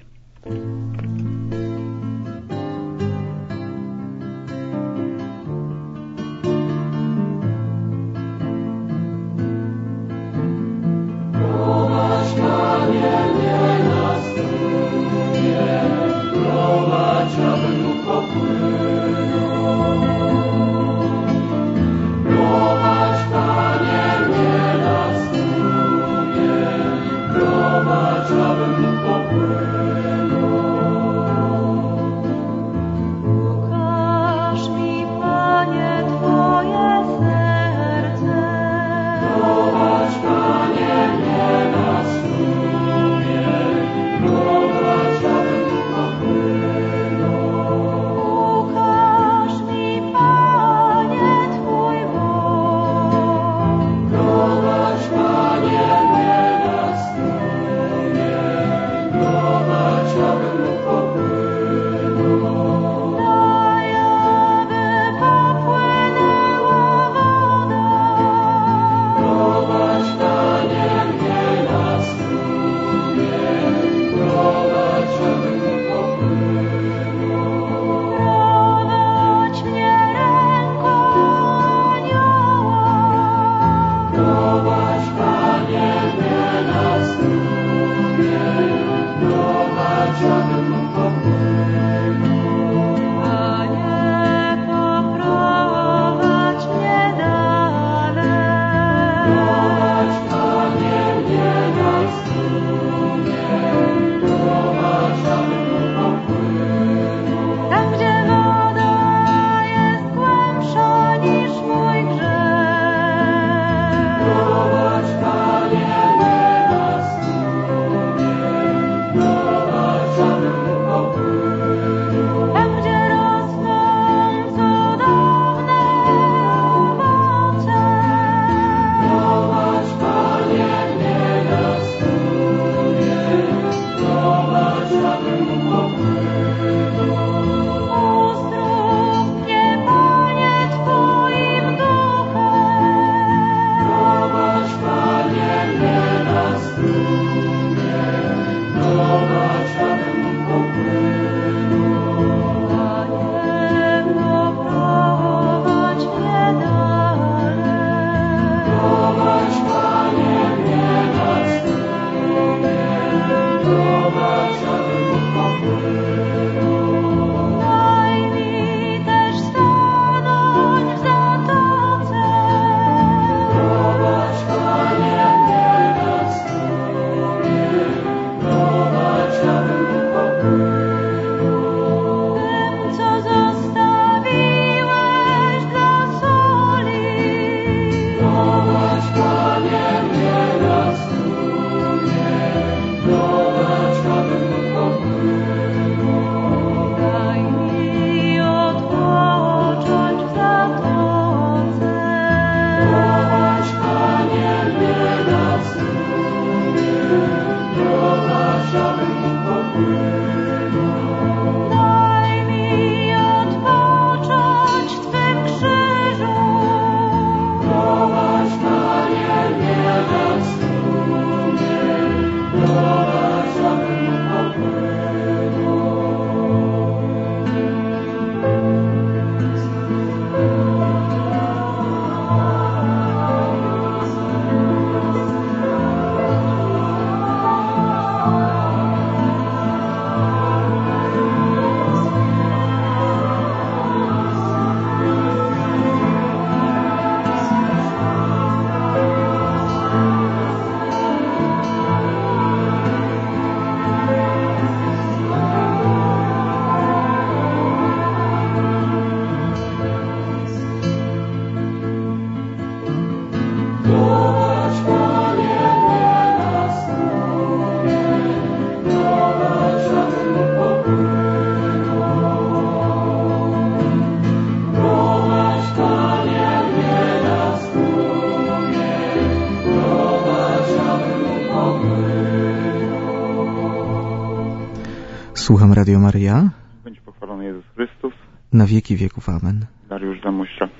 Speaker 1: Słucham Radio Maryja.
Speaker 13: Będzie pochwalony Jezus Chrystus.
Speaker 1: Na wieki wieków. Amen.
Speaker 13: Dariusz Zamościa.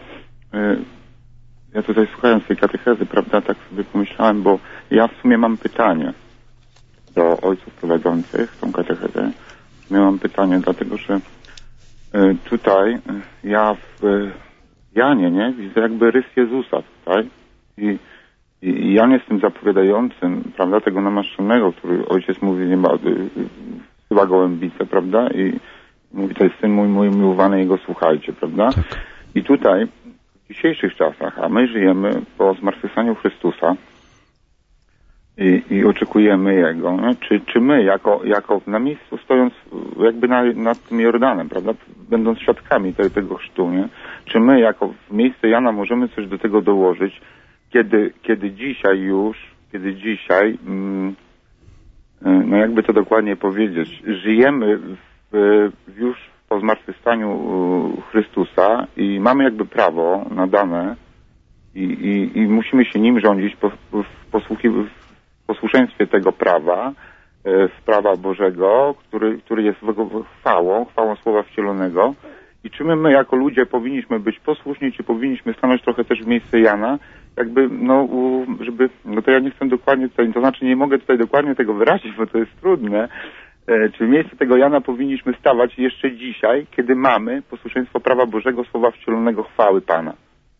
Speaker 13: Ja tutaj słuchając tej katechezy, prawda, tak sobie pomyślałem, bo ja w sumie mam pytanie do ojców prowadzących tą katechezę. Ja mam pytanie, dlatego że tutaj ja w Janie, nie, widzę jakby rys Jezusa tutaj i, i Jan jest tym zapowiadającym, prawda, tego namaszczonego, który ojciec mówi, nie ma, chyba gołębicę, prawda, i mówi, to jest syn mój, mój miłowany, jego słuchajcie, prawda. Tak. I tutaj w dzisiejszych czasach, a my żyjemy po zmartwychwstaniu Chrystusa i, i oczekujemy Jego, nie? Czy, czy my jako, jako na miejscu stojąc jakby na, nad tym Jordanem, prawda, będąc świadkami tego, tego chrztu, nie? Czy my jako w miejsce Jana możemy coś do tego dołożyć, kiedy, kiedy dzisiaj już, kiedy dzisiaj, mm, no jakby to dokładnie powiedzieć, żyjemy w, w już po zmartwychwstaniu Chrystusa i mamy jakby prawo nadane i, i, i musimy się nim rządzić po, w, posłuchi, w posłuszeństwie tego prawa, w prawa Bożego, który, który jest chwałą, chwałą Słowa Wcielonego. I czy my, my jako ludzie powinniśmy być posłuszni, czy powinniśmy stanąć trochę też w miejsce Jana, jakby, no, żeby, no to ja nie chcę dokładnie tutaj, to znaczy nie mogę tutaj dokładnie tego wyrazić, bo to jest trudne, czy w miejsce tego Jana powinniśmy stawać jeszcze dzisiaj, kiedy mamy posłuszeństwo prawa Bożego, Słowa Wcielonego, chwały Pana?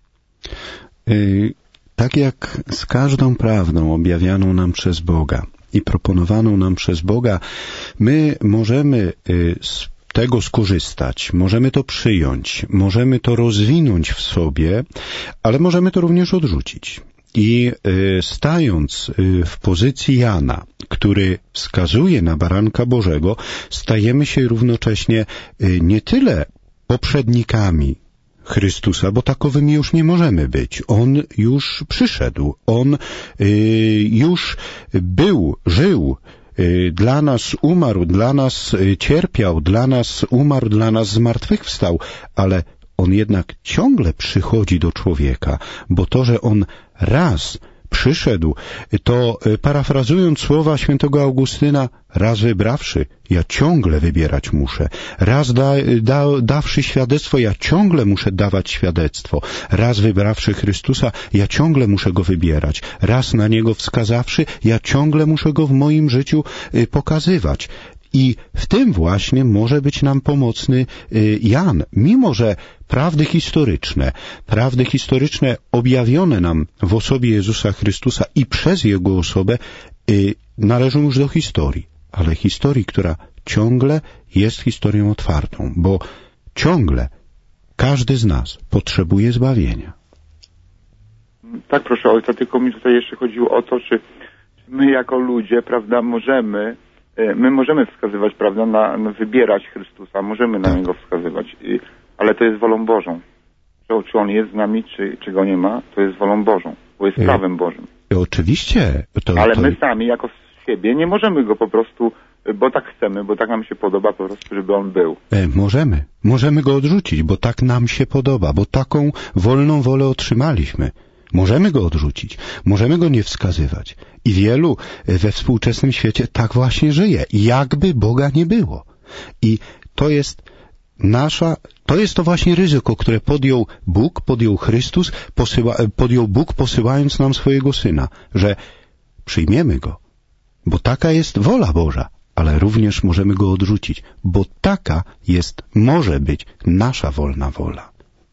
Speaker 2: Yy, tak jak z każdą prawdą objawianą nam przez Boga i proponowaną nam przez Boga, my możemy yy, z tego skorzystać, możemy to przyjąć, możemy to rozwinąć w sobie, ale możemy to również odrzucić. I y, stając y, w pozycji Jana, który wskazuje na baranka Bożego, stajemy się równocześnie y, nie tyle poprzednikami Chrystusa, bo takowymi już nie możemy być. On już przyszedł, On y, już był, żył, y, dla nas umarł, dla nas y, cierpiał, dla nas umarł, dla nas zmartwychwstał, ale On jednak ciągle przychodzi do człowieka, bo to, że On raz przyszedł, to parafrazując słowa świętego Augustyna, raz wybrawszy, ja ciągle wybierać muszę. Raz da, da, dawszy świadectwo, ja ciągle muszę dawać świadectwo. Raz wybrawszy Chrystusa, ja ciągle muszę Go wybierać. Raz na Niego wskazawszy, ja ciągle muszę Go w moim życiu pokazywać. I w tym właśnie może być nam pomocny Jan, mimo że prawdy historyczne, prawdy historyczne objawione nam w osobie Jezusa Chrystusa i przez Jego osobę należą już do historii, ale historii, która ciągle jest historią otwartą, bo ciągle każdy z nas potrzebuje zbawienia.
Speaker 13: Tak, proszę ojca, tylko mi tutaj jeszcze chodziło o to, czy my jako ludzie, prawda, możemy My możemy wskazywać, prawda, na, na wybierać Chrystusa, możemy na Niego wskazywać, I, ale to jest wolą Bożą. Czy, czy On jest z nami, czy, czy Go nie ma, to jest wolą Bożą, bo jest prawem Bożym.
Speaker 2: Oczywiście. To,
Speaker 13: ale
Speaker 2: to...
Speaker 13: my sami, jako z siebie, nie możemy Go po prostu, bo tak chcemy, bo tak nam się podoba po prostu, żeby On był.
Speaker 2: E, możemy. Możemy Go odrzucić, bo tak nam się podoba, bo taką wolną wolę otrzymaliśmy. Możemy go odrzucić, możemy go nie wskazywać. I wielu we współczesnym świecie tak właśnie żyje, jakby Boga nie było. I to jest nasza, to jest to właśnie ryzyko, które podjął Bóg, podjął Chrystus, posyła, podjął Bóg, posyłając nam swojego Syna, że przyjmiemy Go, bo taka jest wola Boża, ale również możemy Go odrzucić, bo taka jest, może być nasza wolna wola.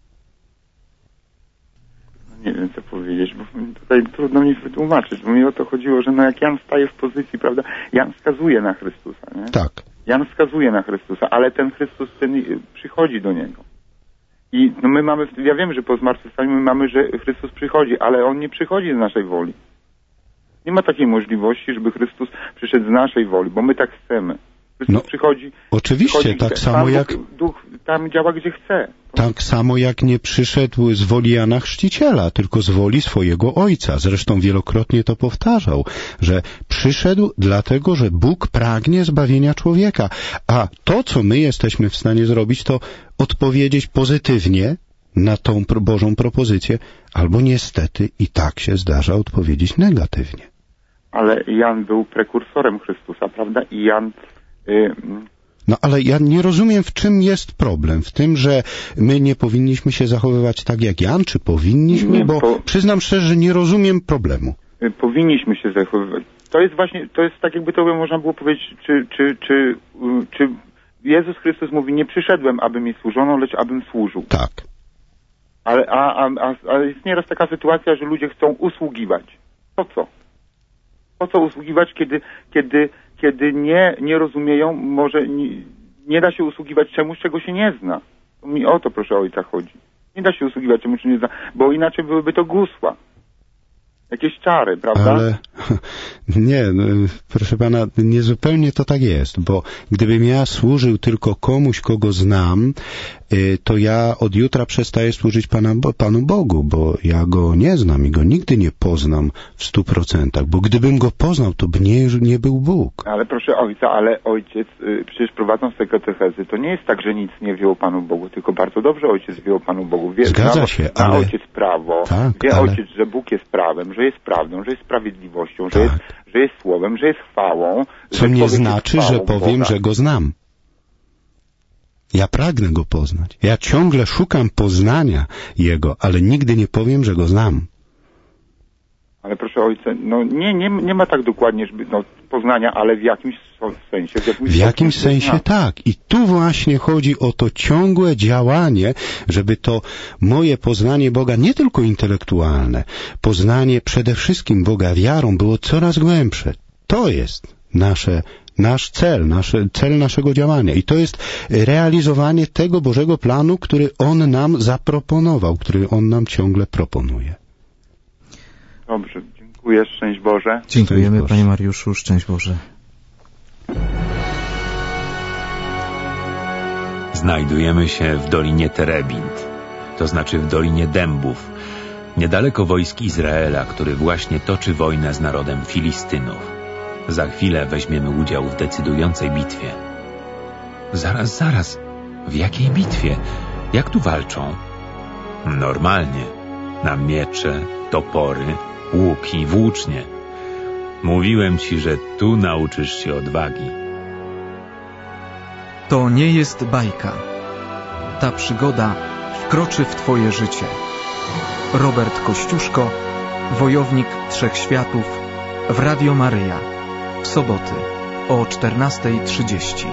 Speaker 13: Nie wiem, co powiedzieć, bo tutaj trudno mi wytłumaczyć, bo mi o to chodziło, że no jak Jan staje w pozycji, prawda, Jan wskazuje na Chrystusa, nie?
Speaker 2: Tak.
Speaker 13: Jan wskazuje na Chrystusa, ale ten Chrystus ten przychodzi do Niego. I no my mamy, ja wiem, że po zmartwychwstaniu my mamy, że Chrystus przychodzi, ale On nie przychodzi z naszej woli. Nie ma takiej możliwości, żeby Chrystus przyszedł z naszej woli, bo my tak chcemy. Chrystus
Speaker 2: no,
Speaker 13: przychodzi...
Speaker 2: Oczywiście,
Speaker 13: przychodzi,
Speaker 2: tak samo
Speaker 13: Pan
Speaker 2: jak...
Speaker 13: Bóg, Duch tam działa, gdzie chce.
Speaker 2: Tak samo jak nie przyszedł z woli Jana Chrzciciela, tylko z woli swojego Ojca. Zresztą wielokrotnie to powtarzał, że przyszedł dlatego, że Bóg pragnie zbawienia człowieka. A to, co my jesteśmy w stanie zrobić, to odpowiedzieć pozytywnie na tą Bożą propozycję, albo niestety i tak się zdarza odpowiedzieć negatywnie.
Speaker 13: Ale Jan był prekursorem Chrystusa, prawda? I Jan... Y
Speaker 2: No ale ja nie rozumiem, w czym jest problem. W tym, że my nie powinniśmy się zachowywać tak jak Jan, czy powinniśmy?
Speaker 13: Nie,
Speaker 2: bo
Speaker 13: po...
Speaker 2: przyznam szczerze, że nie rozumiem problemu.
Speaker 13: Powinniśmy się zachowywać. To jest właśnie, to jest tak jakby to by można było powiedzieć, czy, czy, czy, czy Jezus Chrystus mówi, nie przyszedłem, aby mi służono, lecz abym służył.
Speaker 2: Tak.
Speaker 13: Ale a, a, a, a jest nieraz taka sytuacja, że ludzie chcą usługiwać. Po co? Po co usługiwać, kiedy, kiedy, kiedy nie, nie rozumieją, może nie, nie da się usługiwać czemuś, czego się nie zna. To mi o to, proszę Ojca, chodzi. Nie da się usługiwać czemuś, czego nie zna, bo inaczej byłyby to gusła. Jakieś czary, prawda?
Speaker 2: Ale nie, no, proszę pana, nie zupełnie to tak jest, bo gdybym ja służył tylko komuś, kogo znam, to ja od jutra przestaję służyć Pana, Panu Bogu, bo ja Go nie znam i Go nigdy nie poznam w stu procentach, bo gdybym Go poznał, to by nie, nie był Bóg.
Speaker 13: Ale proszę Ojca, ale Ojciec, przecież prowadząc te katechezy, to nie jest tak, że nic nie wie o Panu Bogu, tylko bardzo dobrze Ojciec wie o Panu Bogu. Wie,
Speaker 2: Zgadza
Speaker 13: zna,
Speaker 2: się,
Speaker 13: zna
Speaker 2: ale...
Speaker 13: Ojciec prawo,
Speaker 2: tak,
Speaker 13: wie
Speaker 2: ale...
Speaker 13: Ojciec, że Bóg jest prawem, że jest prawdą, że jest sprawiedliwością,
Speaker 2: tak.
Speaker 13: że, jest, że jest słowem, że jest chwałą.
Speaker 2: Co nie znaczy, że powiem,
Speaker 13: Boga.
Speaker 2: że Go znam. Ja pragnę Go poznać. Ja ciągle szukam poznania Jego, ale nigdy nie powiem, że Go znam.
Speaker 13: Ale proszę Ojca, no nie, nie, nie ma tak dokładnie żeby, no, poznania, ale w jakimś sensie. W jakimś,
Speaker 2: w jakimś sensie zna. Tak. I tu właśnie chodzi o to ciągłe działanie, żeby to moje poznanie Boga, nie tylko intelektualne, poznanie przede wszystkim Boga wiarą było coraz głębsze. To jest nasze nasz cel, nasze, cel naszego działania. I to jest realizowanie tego Bożego planu, który On nam zaproponował, który On nam ciągle proponuje.
Speaker 13: Dobrze, dziękuję, szczęść Boże.
Speaker 1: Dziękujemy,
Speaker 2: Szczęść
Speaker 1: Panie Mariuszu, szczęść Boże.
Speaker 14: Znajdujemy się w Dolinie Terebint, to znaczy w Dolinie Dębów, niedaleko wojsk Izraela, który właśnie toczy wojnę z narodem Filistynów. Za chwilę weźmiemy udział w decydującej bitwie. Zaraz, zaraz. W jakiej bitwie? Jak tu walczą? Normalnie. Na miecze, topory, łuki, włócznie. Mówiłem ci, że tu nauczysz się odwagi.
Speaker 1: To nie jest bajka. Ta przygoda wkroczy w twoje życie. Robert Kościuszko, wojownik Trzech Światów, w Radio Maryja. W soboty o czternasta trzydzieści.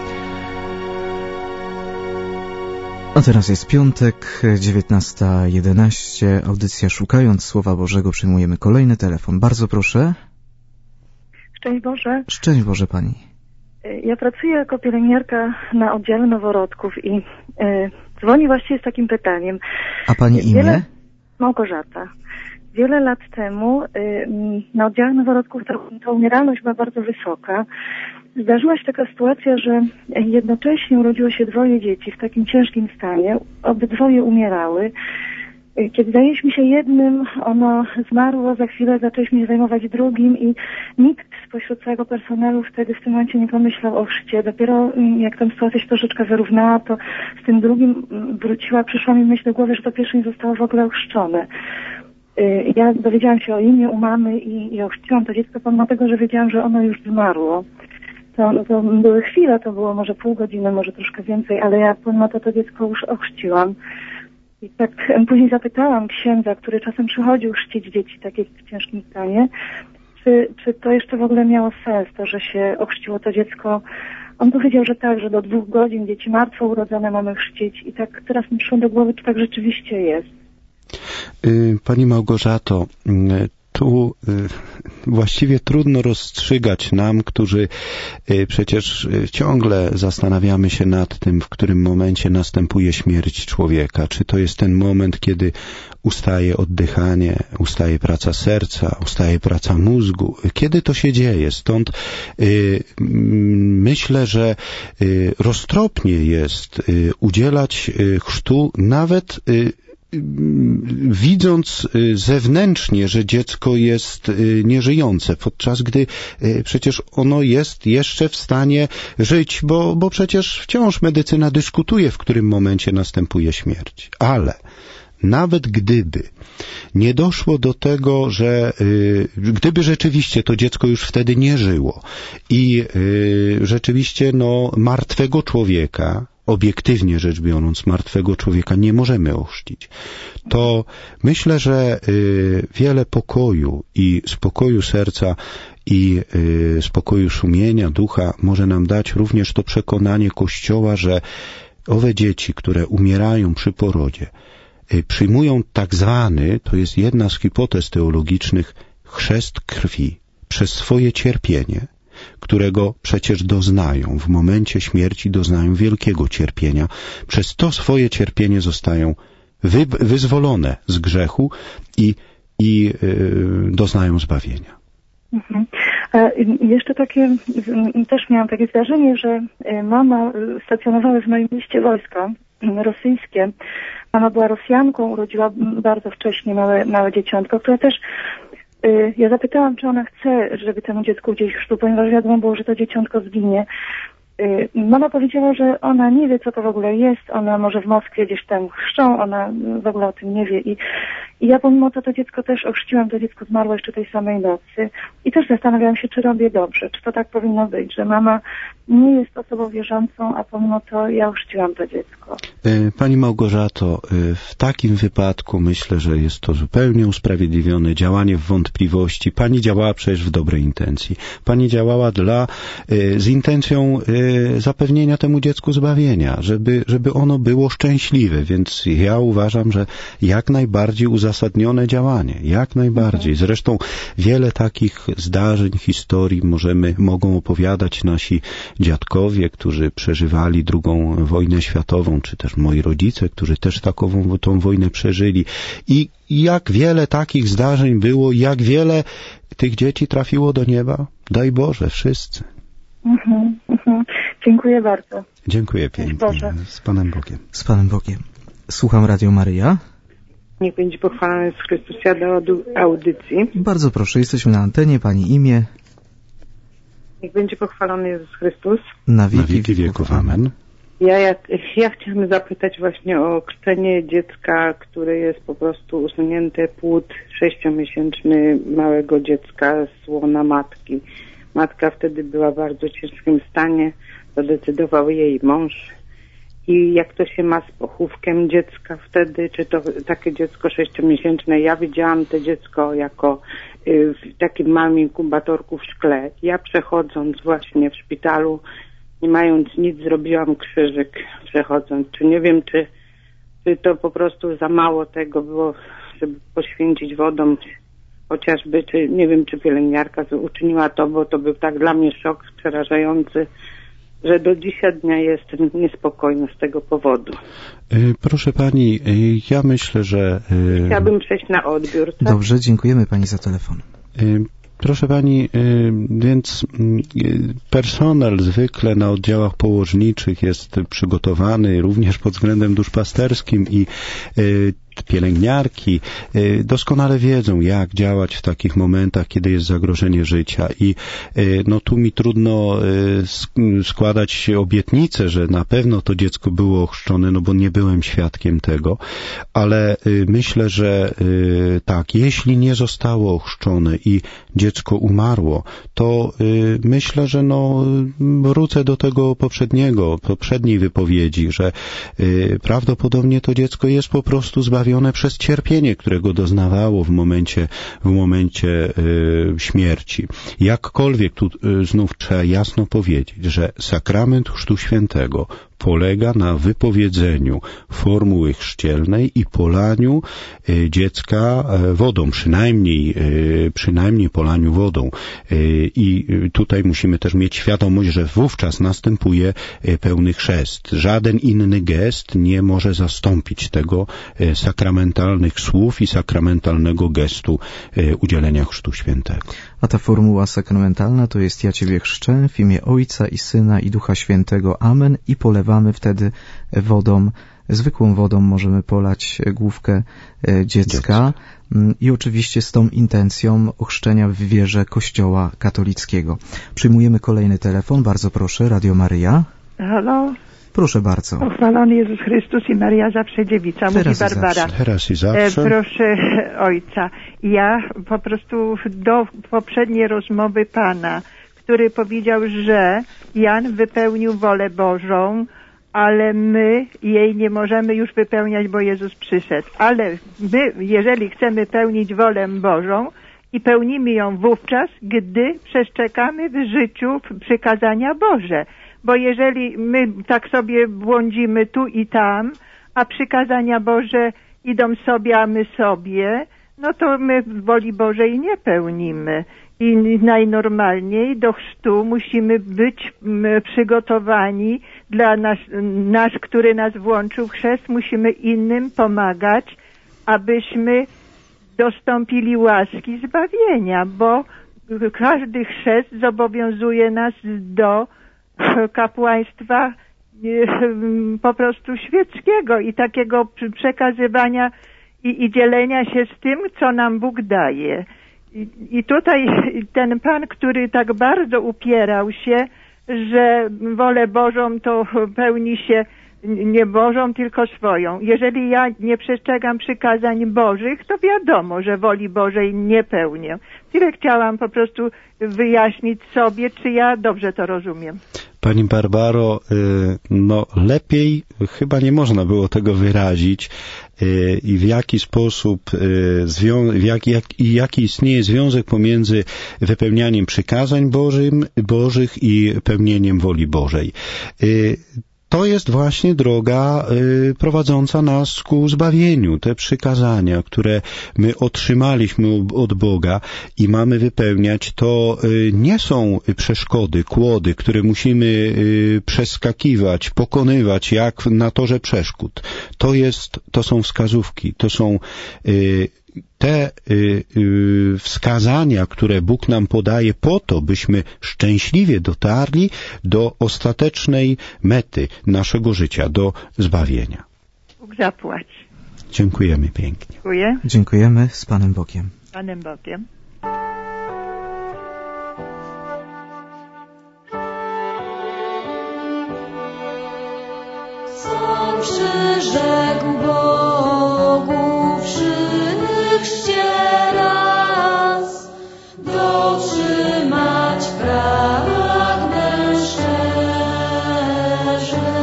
Speaker 1: A teraz jest piątek, dziewiętnasta jedenaście. Audycja Szukając Słowa Bożego. Przyjmujemy kolejny telefon. Bardzo proszę.
Speaker 15: Szczęść Boże.
Speaker 1: Szczęść Boże Pani.
Speaker 15: Ja pracuję jako pielęgniarka na oddziale noworodków i y, dzwonię właściwie z takim pytaniem.
Speaker 1: A Pani imię?
Speaker 15: Wiele... Małgorzata. Wiele lat temu y, na oddziale noworodków ta, ta umieralność była bardzo wysoka. Zdarzyła się taka sytuacja, że jednocześnie urodziło się dwoje dzieci w takim ciężkim stanie. Obydwoje umierały. Kiedy zajęliśmy się jednym, ono zmarło, za chwilę zaczęliśmy się zajmować drugim i nikt spośród całego personelu wtedy w tym momencie nie pomyślał o chrzcie. Dopiero jak tam sytuacja się troszeczkę wyrównała, to z tym drugim wróciła, przyszła mi myśl do głowy, że to pierwsze nie zostało w ogóle ochrzczone. Ja dowiedziałam się o imię u mamy i, i ochrzciłam to dziecko, pomimo tego, że wiedziałam, że ono już zmarło. To, to były chwile, to było może pół godziny, może troszkę więcej, ale ja pomimo to to dziecko już ochrzciłam. I tak później zapytałam księdza, który czasem przychodził chrzcić dzieci takie w ciężkim stanie, czy, czy to jeszcze w ogóle miało sens, to, że się ochrzciło to dziecko. On powiedział, że tak, że do dwóch godzin dzieci martwo urodzone mamy chrzcić. I tak teraz mi przyszło do głowy, czy tak rzeczywiście jest.
Speaker 2: Pani Małgorzato, tu właściwie trudno rozstrzygać nam, którzy przecież ciągle zastanawiamy się nad tym, w którym momencie następuje śmierć człowieka. Czy to jest ten moment, kiedy ustaje oddychanie, ustaje praca serca, ustaje praca mózgu. Kiedy to się dzieje? Stąd y, myślę, że y, roztropnie jest y, udzielać y, chrztu nawet y, widząc zewnętrznie, że dziecko jest nieżyjące, podczas gdy przecież ono jest jeszcze w stanie żyć, bo, bo przecież wciąż medycyna dyskutuje, w którym momencie następuje śmierć. Ale nawet gdyby nie doszło do tego, że y, gdyby rzeczywiście to dziecko już wtedy nie żyło i y, rzeczywiście no, martwego człowieka, obiektywnie rzecz biorąc, martwego człowieka nie możemy ochrzcić, to myślę, że y, wiele pokoju i spokoju serca i y, spokoju sumienia, ducha może nam dać również to przekonanie Kościoła, że owe dzieci, które umierają przy porodzie, y, przyjmują tak zwany, to jest jedna z hipotez teologicznych, chrzest krwi przez swoje cierpienie, którego przecież doznają. W momencie śmierci doznają wielkiego cierpienia. Przez to swoje cierpienie zostają wy, wyzwolone z grzechu i, i yy, doznają zbawienia.
Speaker 15: Mhm. E, jeszcze takie, też miałam takie zdarzenie, że mama stacjonowały w moim mieście wojska rosyjskie. Mama była Rosjanką, urodziła bardzo wcześnie małe, małe dzieciątko, które też ja zapytałam, czy ona chce, żeby temu dziecku udzielić chrztu, ponieważ wiadomo było, że to dzieciątko zginie. Mama powiedziała, że ona nie wie, co to w ogóle jest, ona może w Moskwie gdzieś tam chrzczą, ona w ogóle o tym nie wie. I, i ja pomimo to to dziecko też ochrzciłam, to dziecko zmarło jeszcze tej samej nocy. I też zastanawiałam się, czy robię dobrze, czy to tak powinno być, że mama nie jest osobą wierzącą, a pomimo to ja ochrzciłam to dziecko.
Speaker 2: Pani Małgorzato, w takim wypadku myślę, że jest to zupełnie usprawiedliwione działanie w wątpliwości. Pani działała przecież w dobrej intencji. Pani działała dla, z intencją zapewnienia temu dziecku zbawienia, żeby, żeby ono było szczęśliwe, więc ja uważam, że jak najbardziej uzasadnione działanie, jak najbardziej. Zresztą wiele takich zdarzeń, historii możemy, mogą opowiadać nasi dziadkowie, którzy przeżywali drugą wojnę światową, czy też moi rodzice, którzy też takową tą wojnę przeżyli. I jak wiele takich zdarzeń było, jak wiele tych dzieci trafiło do nieba. Daj Boże, wszyscy.
Speaker 15: Mhm, mhm. Dziękuję bardzo.
Speaker 2: Dziękuję pięknie. Z Panem Bogiem.
Speaker 1: Z Panem Bogiem. Słucham Radio Maryja.
Speaker 16: Niech będzie pochwalony Jezus Chrystus. Ja do audycji.
Speaker 1: Bardzo proszę, jesteśmy na antenie. Pani imię?
Speaker 16: Niech będzie pochwalony Jezus Chrystus.
Speaker 2: Na wieki, na wieki wieków. Amen.
Speaker 16: Ja, ja, ja chciałam zapytać właśnie o chrzczenie dziecka, które jest po prostu usunięte płód sześciomiesięczny małego dziecka z łona matki. Matka wtedy była w bardzo ciężkim stanie, zadecydował jej mąż. I jak to się ma z pochówkiem dziecka wtedy, czy to takie dziecko sześciomiesięczne, ja widziałam to dziecko jako y, w takim małym inkubatorku w szkle. Ja przechodząc właśnie w szpitalu, nie mając nic, zrobiłam krzyżyk przechodząc. Czy nie wiem, czy, czy to po prostu za mało tego było, żeby poświęcić wodą, chociażby, czy nie wiem, czy pielęgniarka uczyniła to, bo to był tak dla mnie szok przerażający, że do dzisiaj dnia jestem niespokojna z tego powodu.
Speaker 2: Proszę pani, ja myślę, że...
Speaker 16: Chciałabym przejść na odbiór. Tak?
Speaker 1: Dobrze, dziękujemy pani za telefon.
Speaker 2: Proszę pani, więc personel zwykle na oddziałach położniczych jest przygotowany również pod względem duszpasterskim i pielęgniarki doskonale wiedzą, jak działać w takich momentach, kiedy jest zagrożenie życia i no tu mi trudno składać obietnicę, że na pewno to dziecko było ochrzczone, no bo nie byłem świadkiem tego, ale myślę, że tak, jeśli nie zostało ochrzczone i dziecko umarło, to myślę, że no wrócę do tego poprzedniego, poprzedniej wypowiedzi, że prawdopodobnie to dziecko jest po prostu zbawione przez cierpienie, którego doznawało w momencie, w momencie y, śmierci. Jakkolwiek tu y, znów trzeba jasno powiedzieć, że sakrament Chrztu Świętego polega na wypowiedzeniu formuły chrzcielnej i polaniu y, dziecka y, wodą, przynajmniej, y, przynajmniej polaniu wodą. Y, I tutaj musimy też mieć świadomość, że wówczas następuje y, pełny chrzest. Żaden inny gest nie może zastąpić tego y, sakramentalnych słów i sakramentalnego gestu y, udzielenia Chrztu Świętego.
Speaker 1: A ta formuła sakramentalna to jest: ja Ciebie chrzczę w imię Ojca i Syna i Ducha Świętego. Amen. I polewamy wtedy wodą, zwykłą wodą możemy polać główkę dziecka. dziecka. I oczywiście z tą intencją ochrzczenia w wierze Kościoła katolickiego. Przyjmujemy kolejny telefon. Bardzo proszę, Radio Maryja.
Speaker 17: Halo?
Speaker 1: Proszę bardzo.
Speaker 17: Pochwalony Jezus Chrystus i Maryja zawsze dziewica. Mówi
Speaker 2: Teraz
Speaker 17: Barbara.
Speaker 2: I Teraz i zawsze.
Speaker 17: E, proszę Ojca, ja po prostu do poprzedniej rozmowy Pana, który powiedział, że Jan wypełnił wolę Bożą, ale my jej nie możemy już wypełniać, bo Jezus przyszedł. Ale my, jeżeli chcemy pełnić wolę Bożą, i pełnimy ją wówczas, gdy przestrzegamy w życiu przykazania Boże. Bo jeżeli my tak sobie błądzimy tu i tam, a przykazania Boże idą sobie, a my sobie, no to my woli Bożej nie pełnimy. I najnormalniej do chrztu musimy być przygotowani dla nas, nasz, który nas włączył w chrzest, musimy innym pomagać, abyśmy dostąpili łaski zbawienia, bo każdy chrzest zobowiązuje nas do kapłaństwa po prostu świeckiego i takiego przekazywania i, i dzielenia się z tym, co nam Bóg daje. I, I tutaj ten Pan, który tak bardzo upierał się, że wolę Bożą to pełni się nie Bożą, tylko swoją. Jeżeli ja nie przestrzegam przykazań Bożych, to wiadomo, że woli Bożej nie pełnię. Tyle chciałam po prostu wyjaśnić sobie, czy ja dobrze to rozumiem.
Speaker 2: Pani Barbaro, no lepiej chyba nie można było tego wyrazić i w jaki sposób, w jaki, jak, i jaki istnieje związek pomiędzy wypełnianiem przykazań Bożym, Bożych i pełnieniem woli Bożej. To jest właśnie droga y, prowadząca nas ku zbawieniu. Te przykazania, które my otrzymaliśmy od Boga i mamy wypełniać, to y, nie są przeszkody, kłody, które musimy y, przeskakiwać, pokonywać jak na torze przeszkód. To jest, to są wskazówki, to są y, te y, y, wskazania, które Bóg nam podaje po to, byśmy szczęśliwie dotarli do ostatecznej mety naszego życia, do zbawienia.
Speaker 17: Bóg zapłać.
Speaker 2: Dziękujemy pięknie.
Speaker 17: Dziękuję.
Speaker 1: Dziękujemy. Z Panem Bogiem.
Speaker 17: Panem Bogiem.
Speaker 18: Sam przyrzekł Bogu przy chrzcie raz, dotrzymać pragnę szczerze,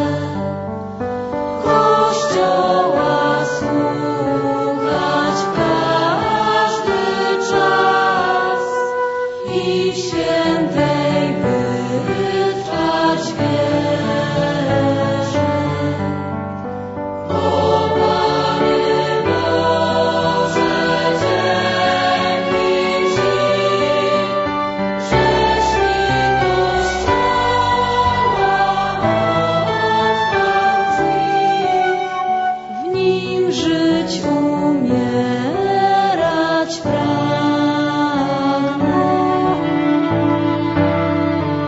Speaker 18: Kościoła słuchać każdy czas i w świętej wytrwać wierze. O Panie Boże, dzięki Ci, żeś mi Kościoła otwarł drzwi, w nim żyć, umierać pragnę.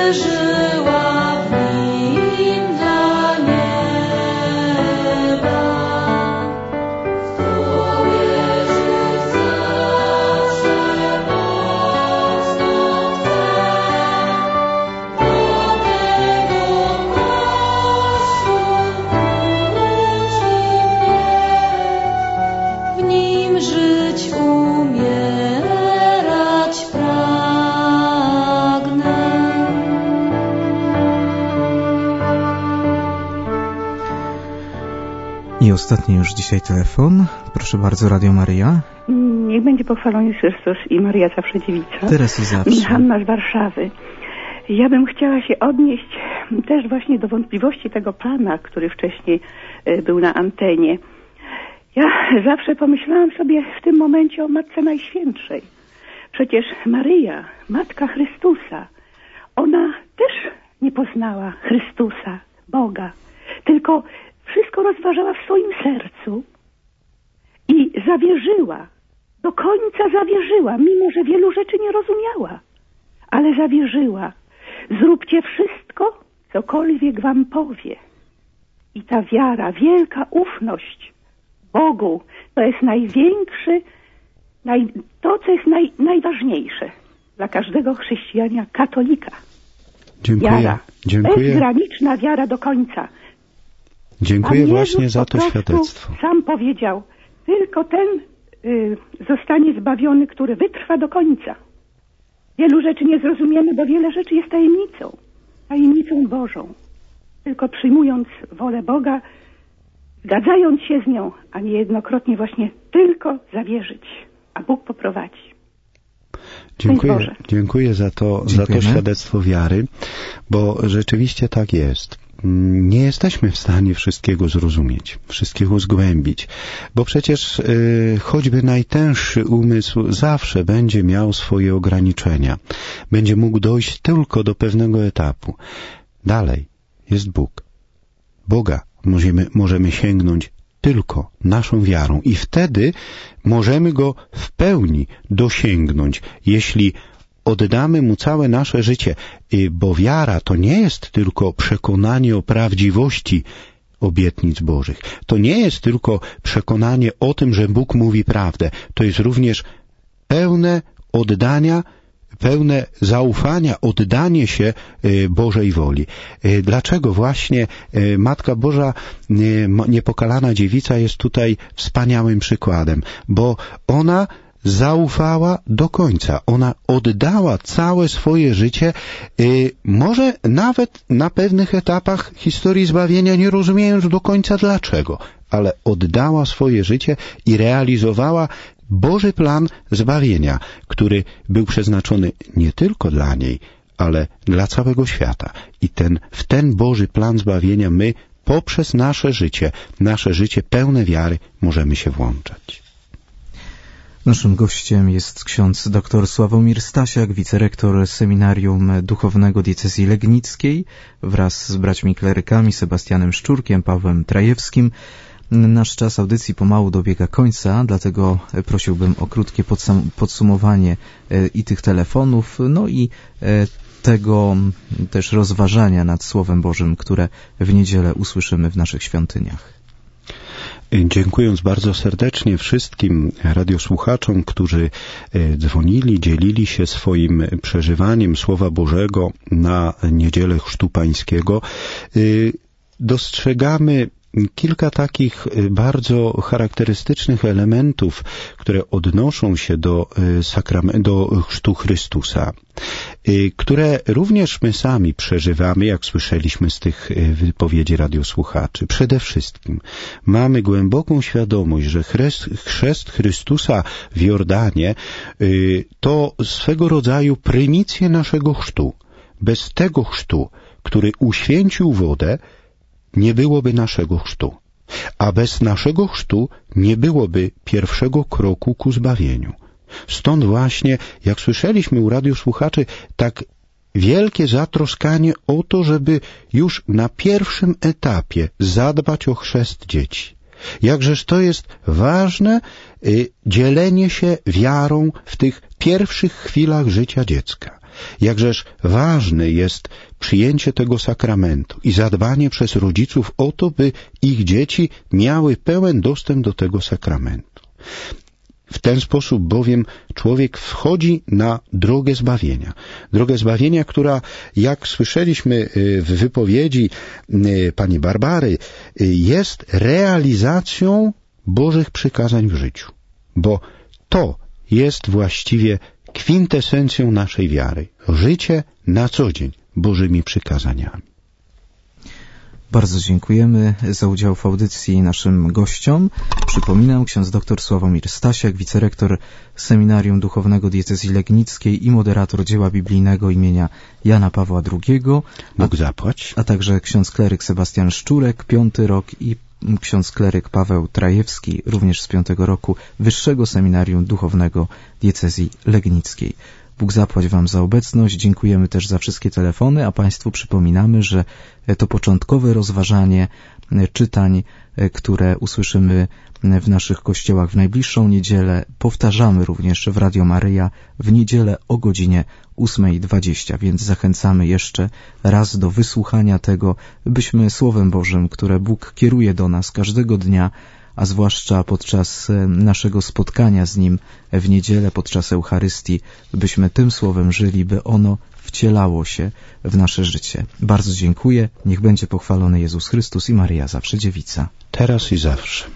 Speaker 18: wierzyła w nim dla nieba. Tu wierzyć zawsze mocno chcę, do tego Kościół uczy mnie. W nim żyć umierać pragnę.
Speaker 1: I ostatni już dzisiaj telefon. Proszę bardzo, Radio Maryja.
Speaker 19: Niech będzie pochwalony Chrystus i Maryja zawsze dziewica.
Speaker 1: Teraz i zawsze.
Speaker 19: Hanna z Warszawy. Ja bym chciała się odnieść też właśnie do wątpliwości tego pana, który wcześniej e, był na antenie. Ja zawsze pomyślałam sobie w tym momencie o Matce Najświętszej. Przecież Maryja, Matka Chrystusa, ona też nie poznała Chrystusa, Boga, tylko wszystko rozważała w swoim sercu i zawierzyła, do końca zawierzyła, mimo że wielu rzeczy nie rozumiała, ale zawierzyła. Zróbcie wszystko, cokolwiek wam powie. I ta wiara, wielka ufność Bogu, to jest największy, naj, to, co jest naj, najważniejsze dla każdego chrześcijana, katolika.
Speaker 2: Dziękuję.
Speaker 19: Wiara.
Speaker 2: Dziękuję.
Speaker 19: Bezgraniczna wiara do końca.
Speaker 2: Dziękuję
Speaker 19: Pan
Speaker 2: właśnie
Speaker 19: Jezus
Speaker 2: za
Speaker 19: po
Speaker 2: to
Speaker 19: prostu
Speaker 2: świadectwo.
Speaker 19: sam powiedział, tylko ten y, zostanie zbawiony, który wytrwa do końca. Wielu rzeczy nie zrozumiemy, bo wiele rzeczy jest tajemnicą. Tajemnicą Bożą. Tylko przyjmując wolę Boga, zgadzając się z nią, a niejednokrotnie właśnie tylko zawierzyć, a Bóg poprowadzi.
Speaker 2: Dziękuję, dziękuję za to, za to świadectwo wiary, bo rzeczywiście tak jest. Nie jesteśmy w stanie wszystkiego zrozumieć, wszystkiego zgłębić, bo przecież y, choćby najtęższy umysł zawsze będzie miał swoje ograniczenia. Będzie mógł dojść tylko do pewnego etapu. Dalej jest Bóg. Boga możemy, możemy sięgnąć tylko naszą wiarą i wtedy możemy Go w pełni dosięgnąć, jeśli oddamy Mu całe nasze życie, bo wiara to nie jest tylko przekonanie o prawdziwości obietnic Bożych. To nie jest tylko przekonanie o tym, że Bóg mówi prawdę. To jest również pełne oddania, pełne zaufania, oddanie się Bożej woli. Dlaczego właśnie Matka Boża, niepokalana dziewica, jest tutaj wspaniałym przykładem? Bo ona zaufała do końca. Ona oddała całe swoje życie, yy, może nawet na pewnych etapach historii zbawienia, nie rozumiejąc do końca dlaczego, ale oddała swoje życie i realizowała Boży plan zbawienia, który był przeznaczony nie tylko dla niej, ale dla całego świata. I ten, w ten Boży plan zbawienia my poprzez nasze życie, nasze życie pełne wiary możemy się włączać.
Speaker 1: Naszym gościem jest ksiądz dr Sławomir Stasiak, wicerektor Seminarium Duchownego Diecezji Legnickiej wraz z braćmi klerykami Sebastianem Szczurkiem, Pawłem Trajewskim. Nasz czas audycji pomału dobiega końca, dlatego prosiłbym o krótkie podsumowanie i tych telefonów, no i tego też rozważania nad Słowem Bożym, które w niedzielę usłyszymy w naszych świątyniach.
Speaker 2: Dziękując bardzo serdecznie wszystkim radiosłuchaczom, którzy dzwonili, dzielili się swoim przeżywaniem Słowa Bożego na Niedzielę Chrztu Pańskiego, dostrzegamy kilka takich bardzo charakterystycznych elementów, które odnoszą się do, sakram- do chrztu Chrystusa, które również my sami przeżywamy, jak słyszeliśmy z tych wypowiedzi radiosłuchaczy. Przede wszystkim mamy głęboką świadomość, że chrzest, chrzest Chrystusa w Jordanie to swego rodzaju prymicję naszego chrztu. Bez tego chrztu, który uświęcił wodę, nie byłoby naszego chrztu. A bez naszego chrztu nie byłoby pierwszego kroku ku zbawieniu. Stąd właśnie, jak słyszeliśmy u radiosłuchaczy, tak wielkie zatroskanie o to, żeby już na pierwszym etapie zadbać o chrzest dzieci. Jakżeż to jest ważne y, dzielenie się wiarą w tych pierwszych chwilach życia dziecka. Jakżeż ważne jest przyjęcie tego sakramentu i zadbanie przez rodziców o to, by ich dzieci miały pełen dostęp do tego sakramentu. W ten sposób bowiem człowiek wchodzi na drogę zbawienia. Drogę zbawienia, która, jak słyszeliśmy w wypowiedzi pani Barbary, jest realizacją Bożych przykazań w życiu. Bo to jest właściwie kwintesencją naszej wiary. Życie na co dzień Bożymi przykazaniami.
Speaker 1: Bardzo dziękujemy za udział w audycji naszym gościom. Przypominam, ksiądz dr Sławomir Stasiak, wicerektor Seminarium Duchownego Diecezji Legnickiej i moderator dzieła biblijnego imienia Jana Pawła drugiego.
Speaker 2: Bóg zapłać.
Speaker 1: A także ksiądz kleryk Sebastian Szczurek, piąty rok, i ksiądz kleryk Paweł Trajewski, również z piątego roku Wyższego Seminarium Duchownego Diecezji Legnickiej. Bóg zapłać Wam za obecność. Dziękujemy też za wszystkie telefony, a Państwu przypominamy, że to początkowe rozważanie czytań, które usłyszymy w naszych kościołach w najbliższą niedzielę, powtarzamy również w Radio Maryja w niedzielę o godzinie ósmej dwadzieścia, więc zachęcamy jeszcze raz do wysłuchania tego, byśmy Słowem Bożym, które Bóg kieruje do nas każdego dnia, a zwłaszcza podczas naszego spotkania z Nim w niedzielę, podczas Eucharystii, byśmy tym Słowem żyli, by ono wcielało się w nasze życie. Bardzo dziękuję. Niech będzie pochwalony Jezus Chrystus i Maryja Zawsze Dziewica.
Speaker 2: Teraz i zawsze.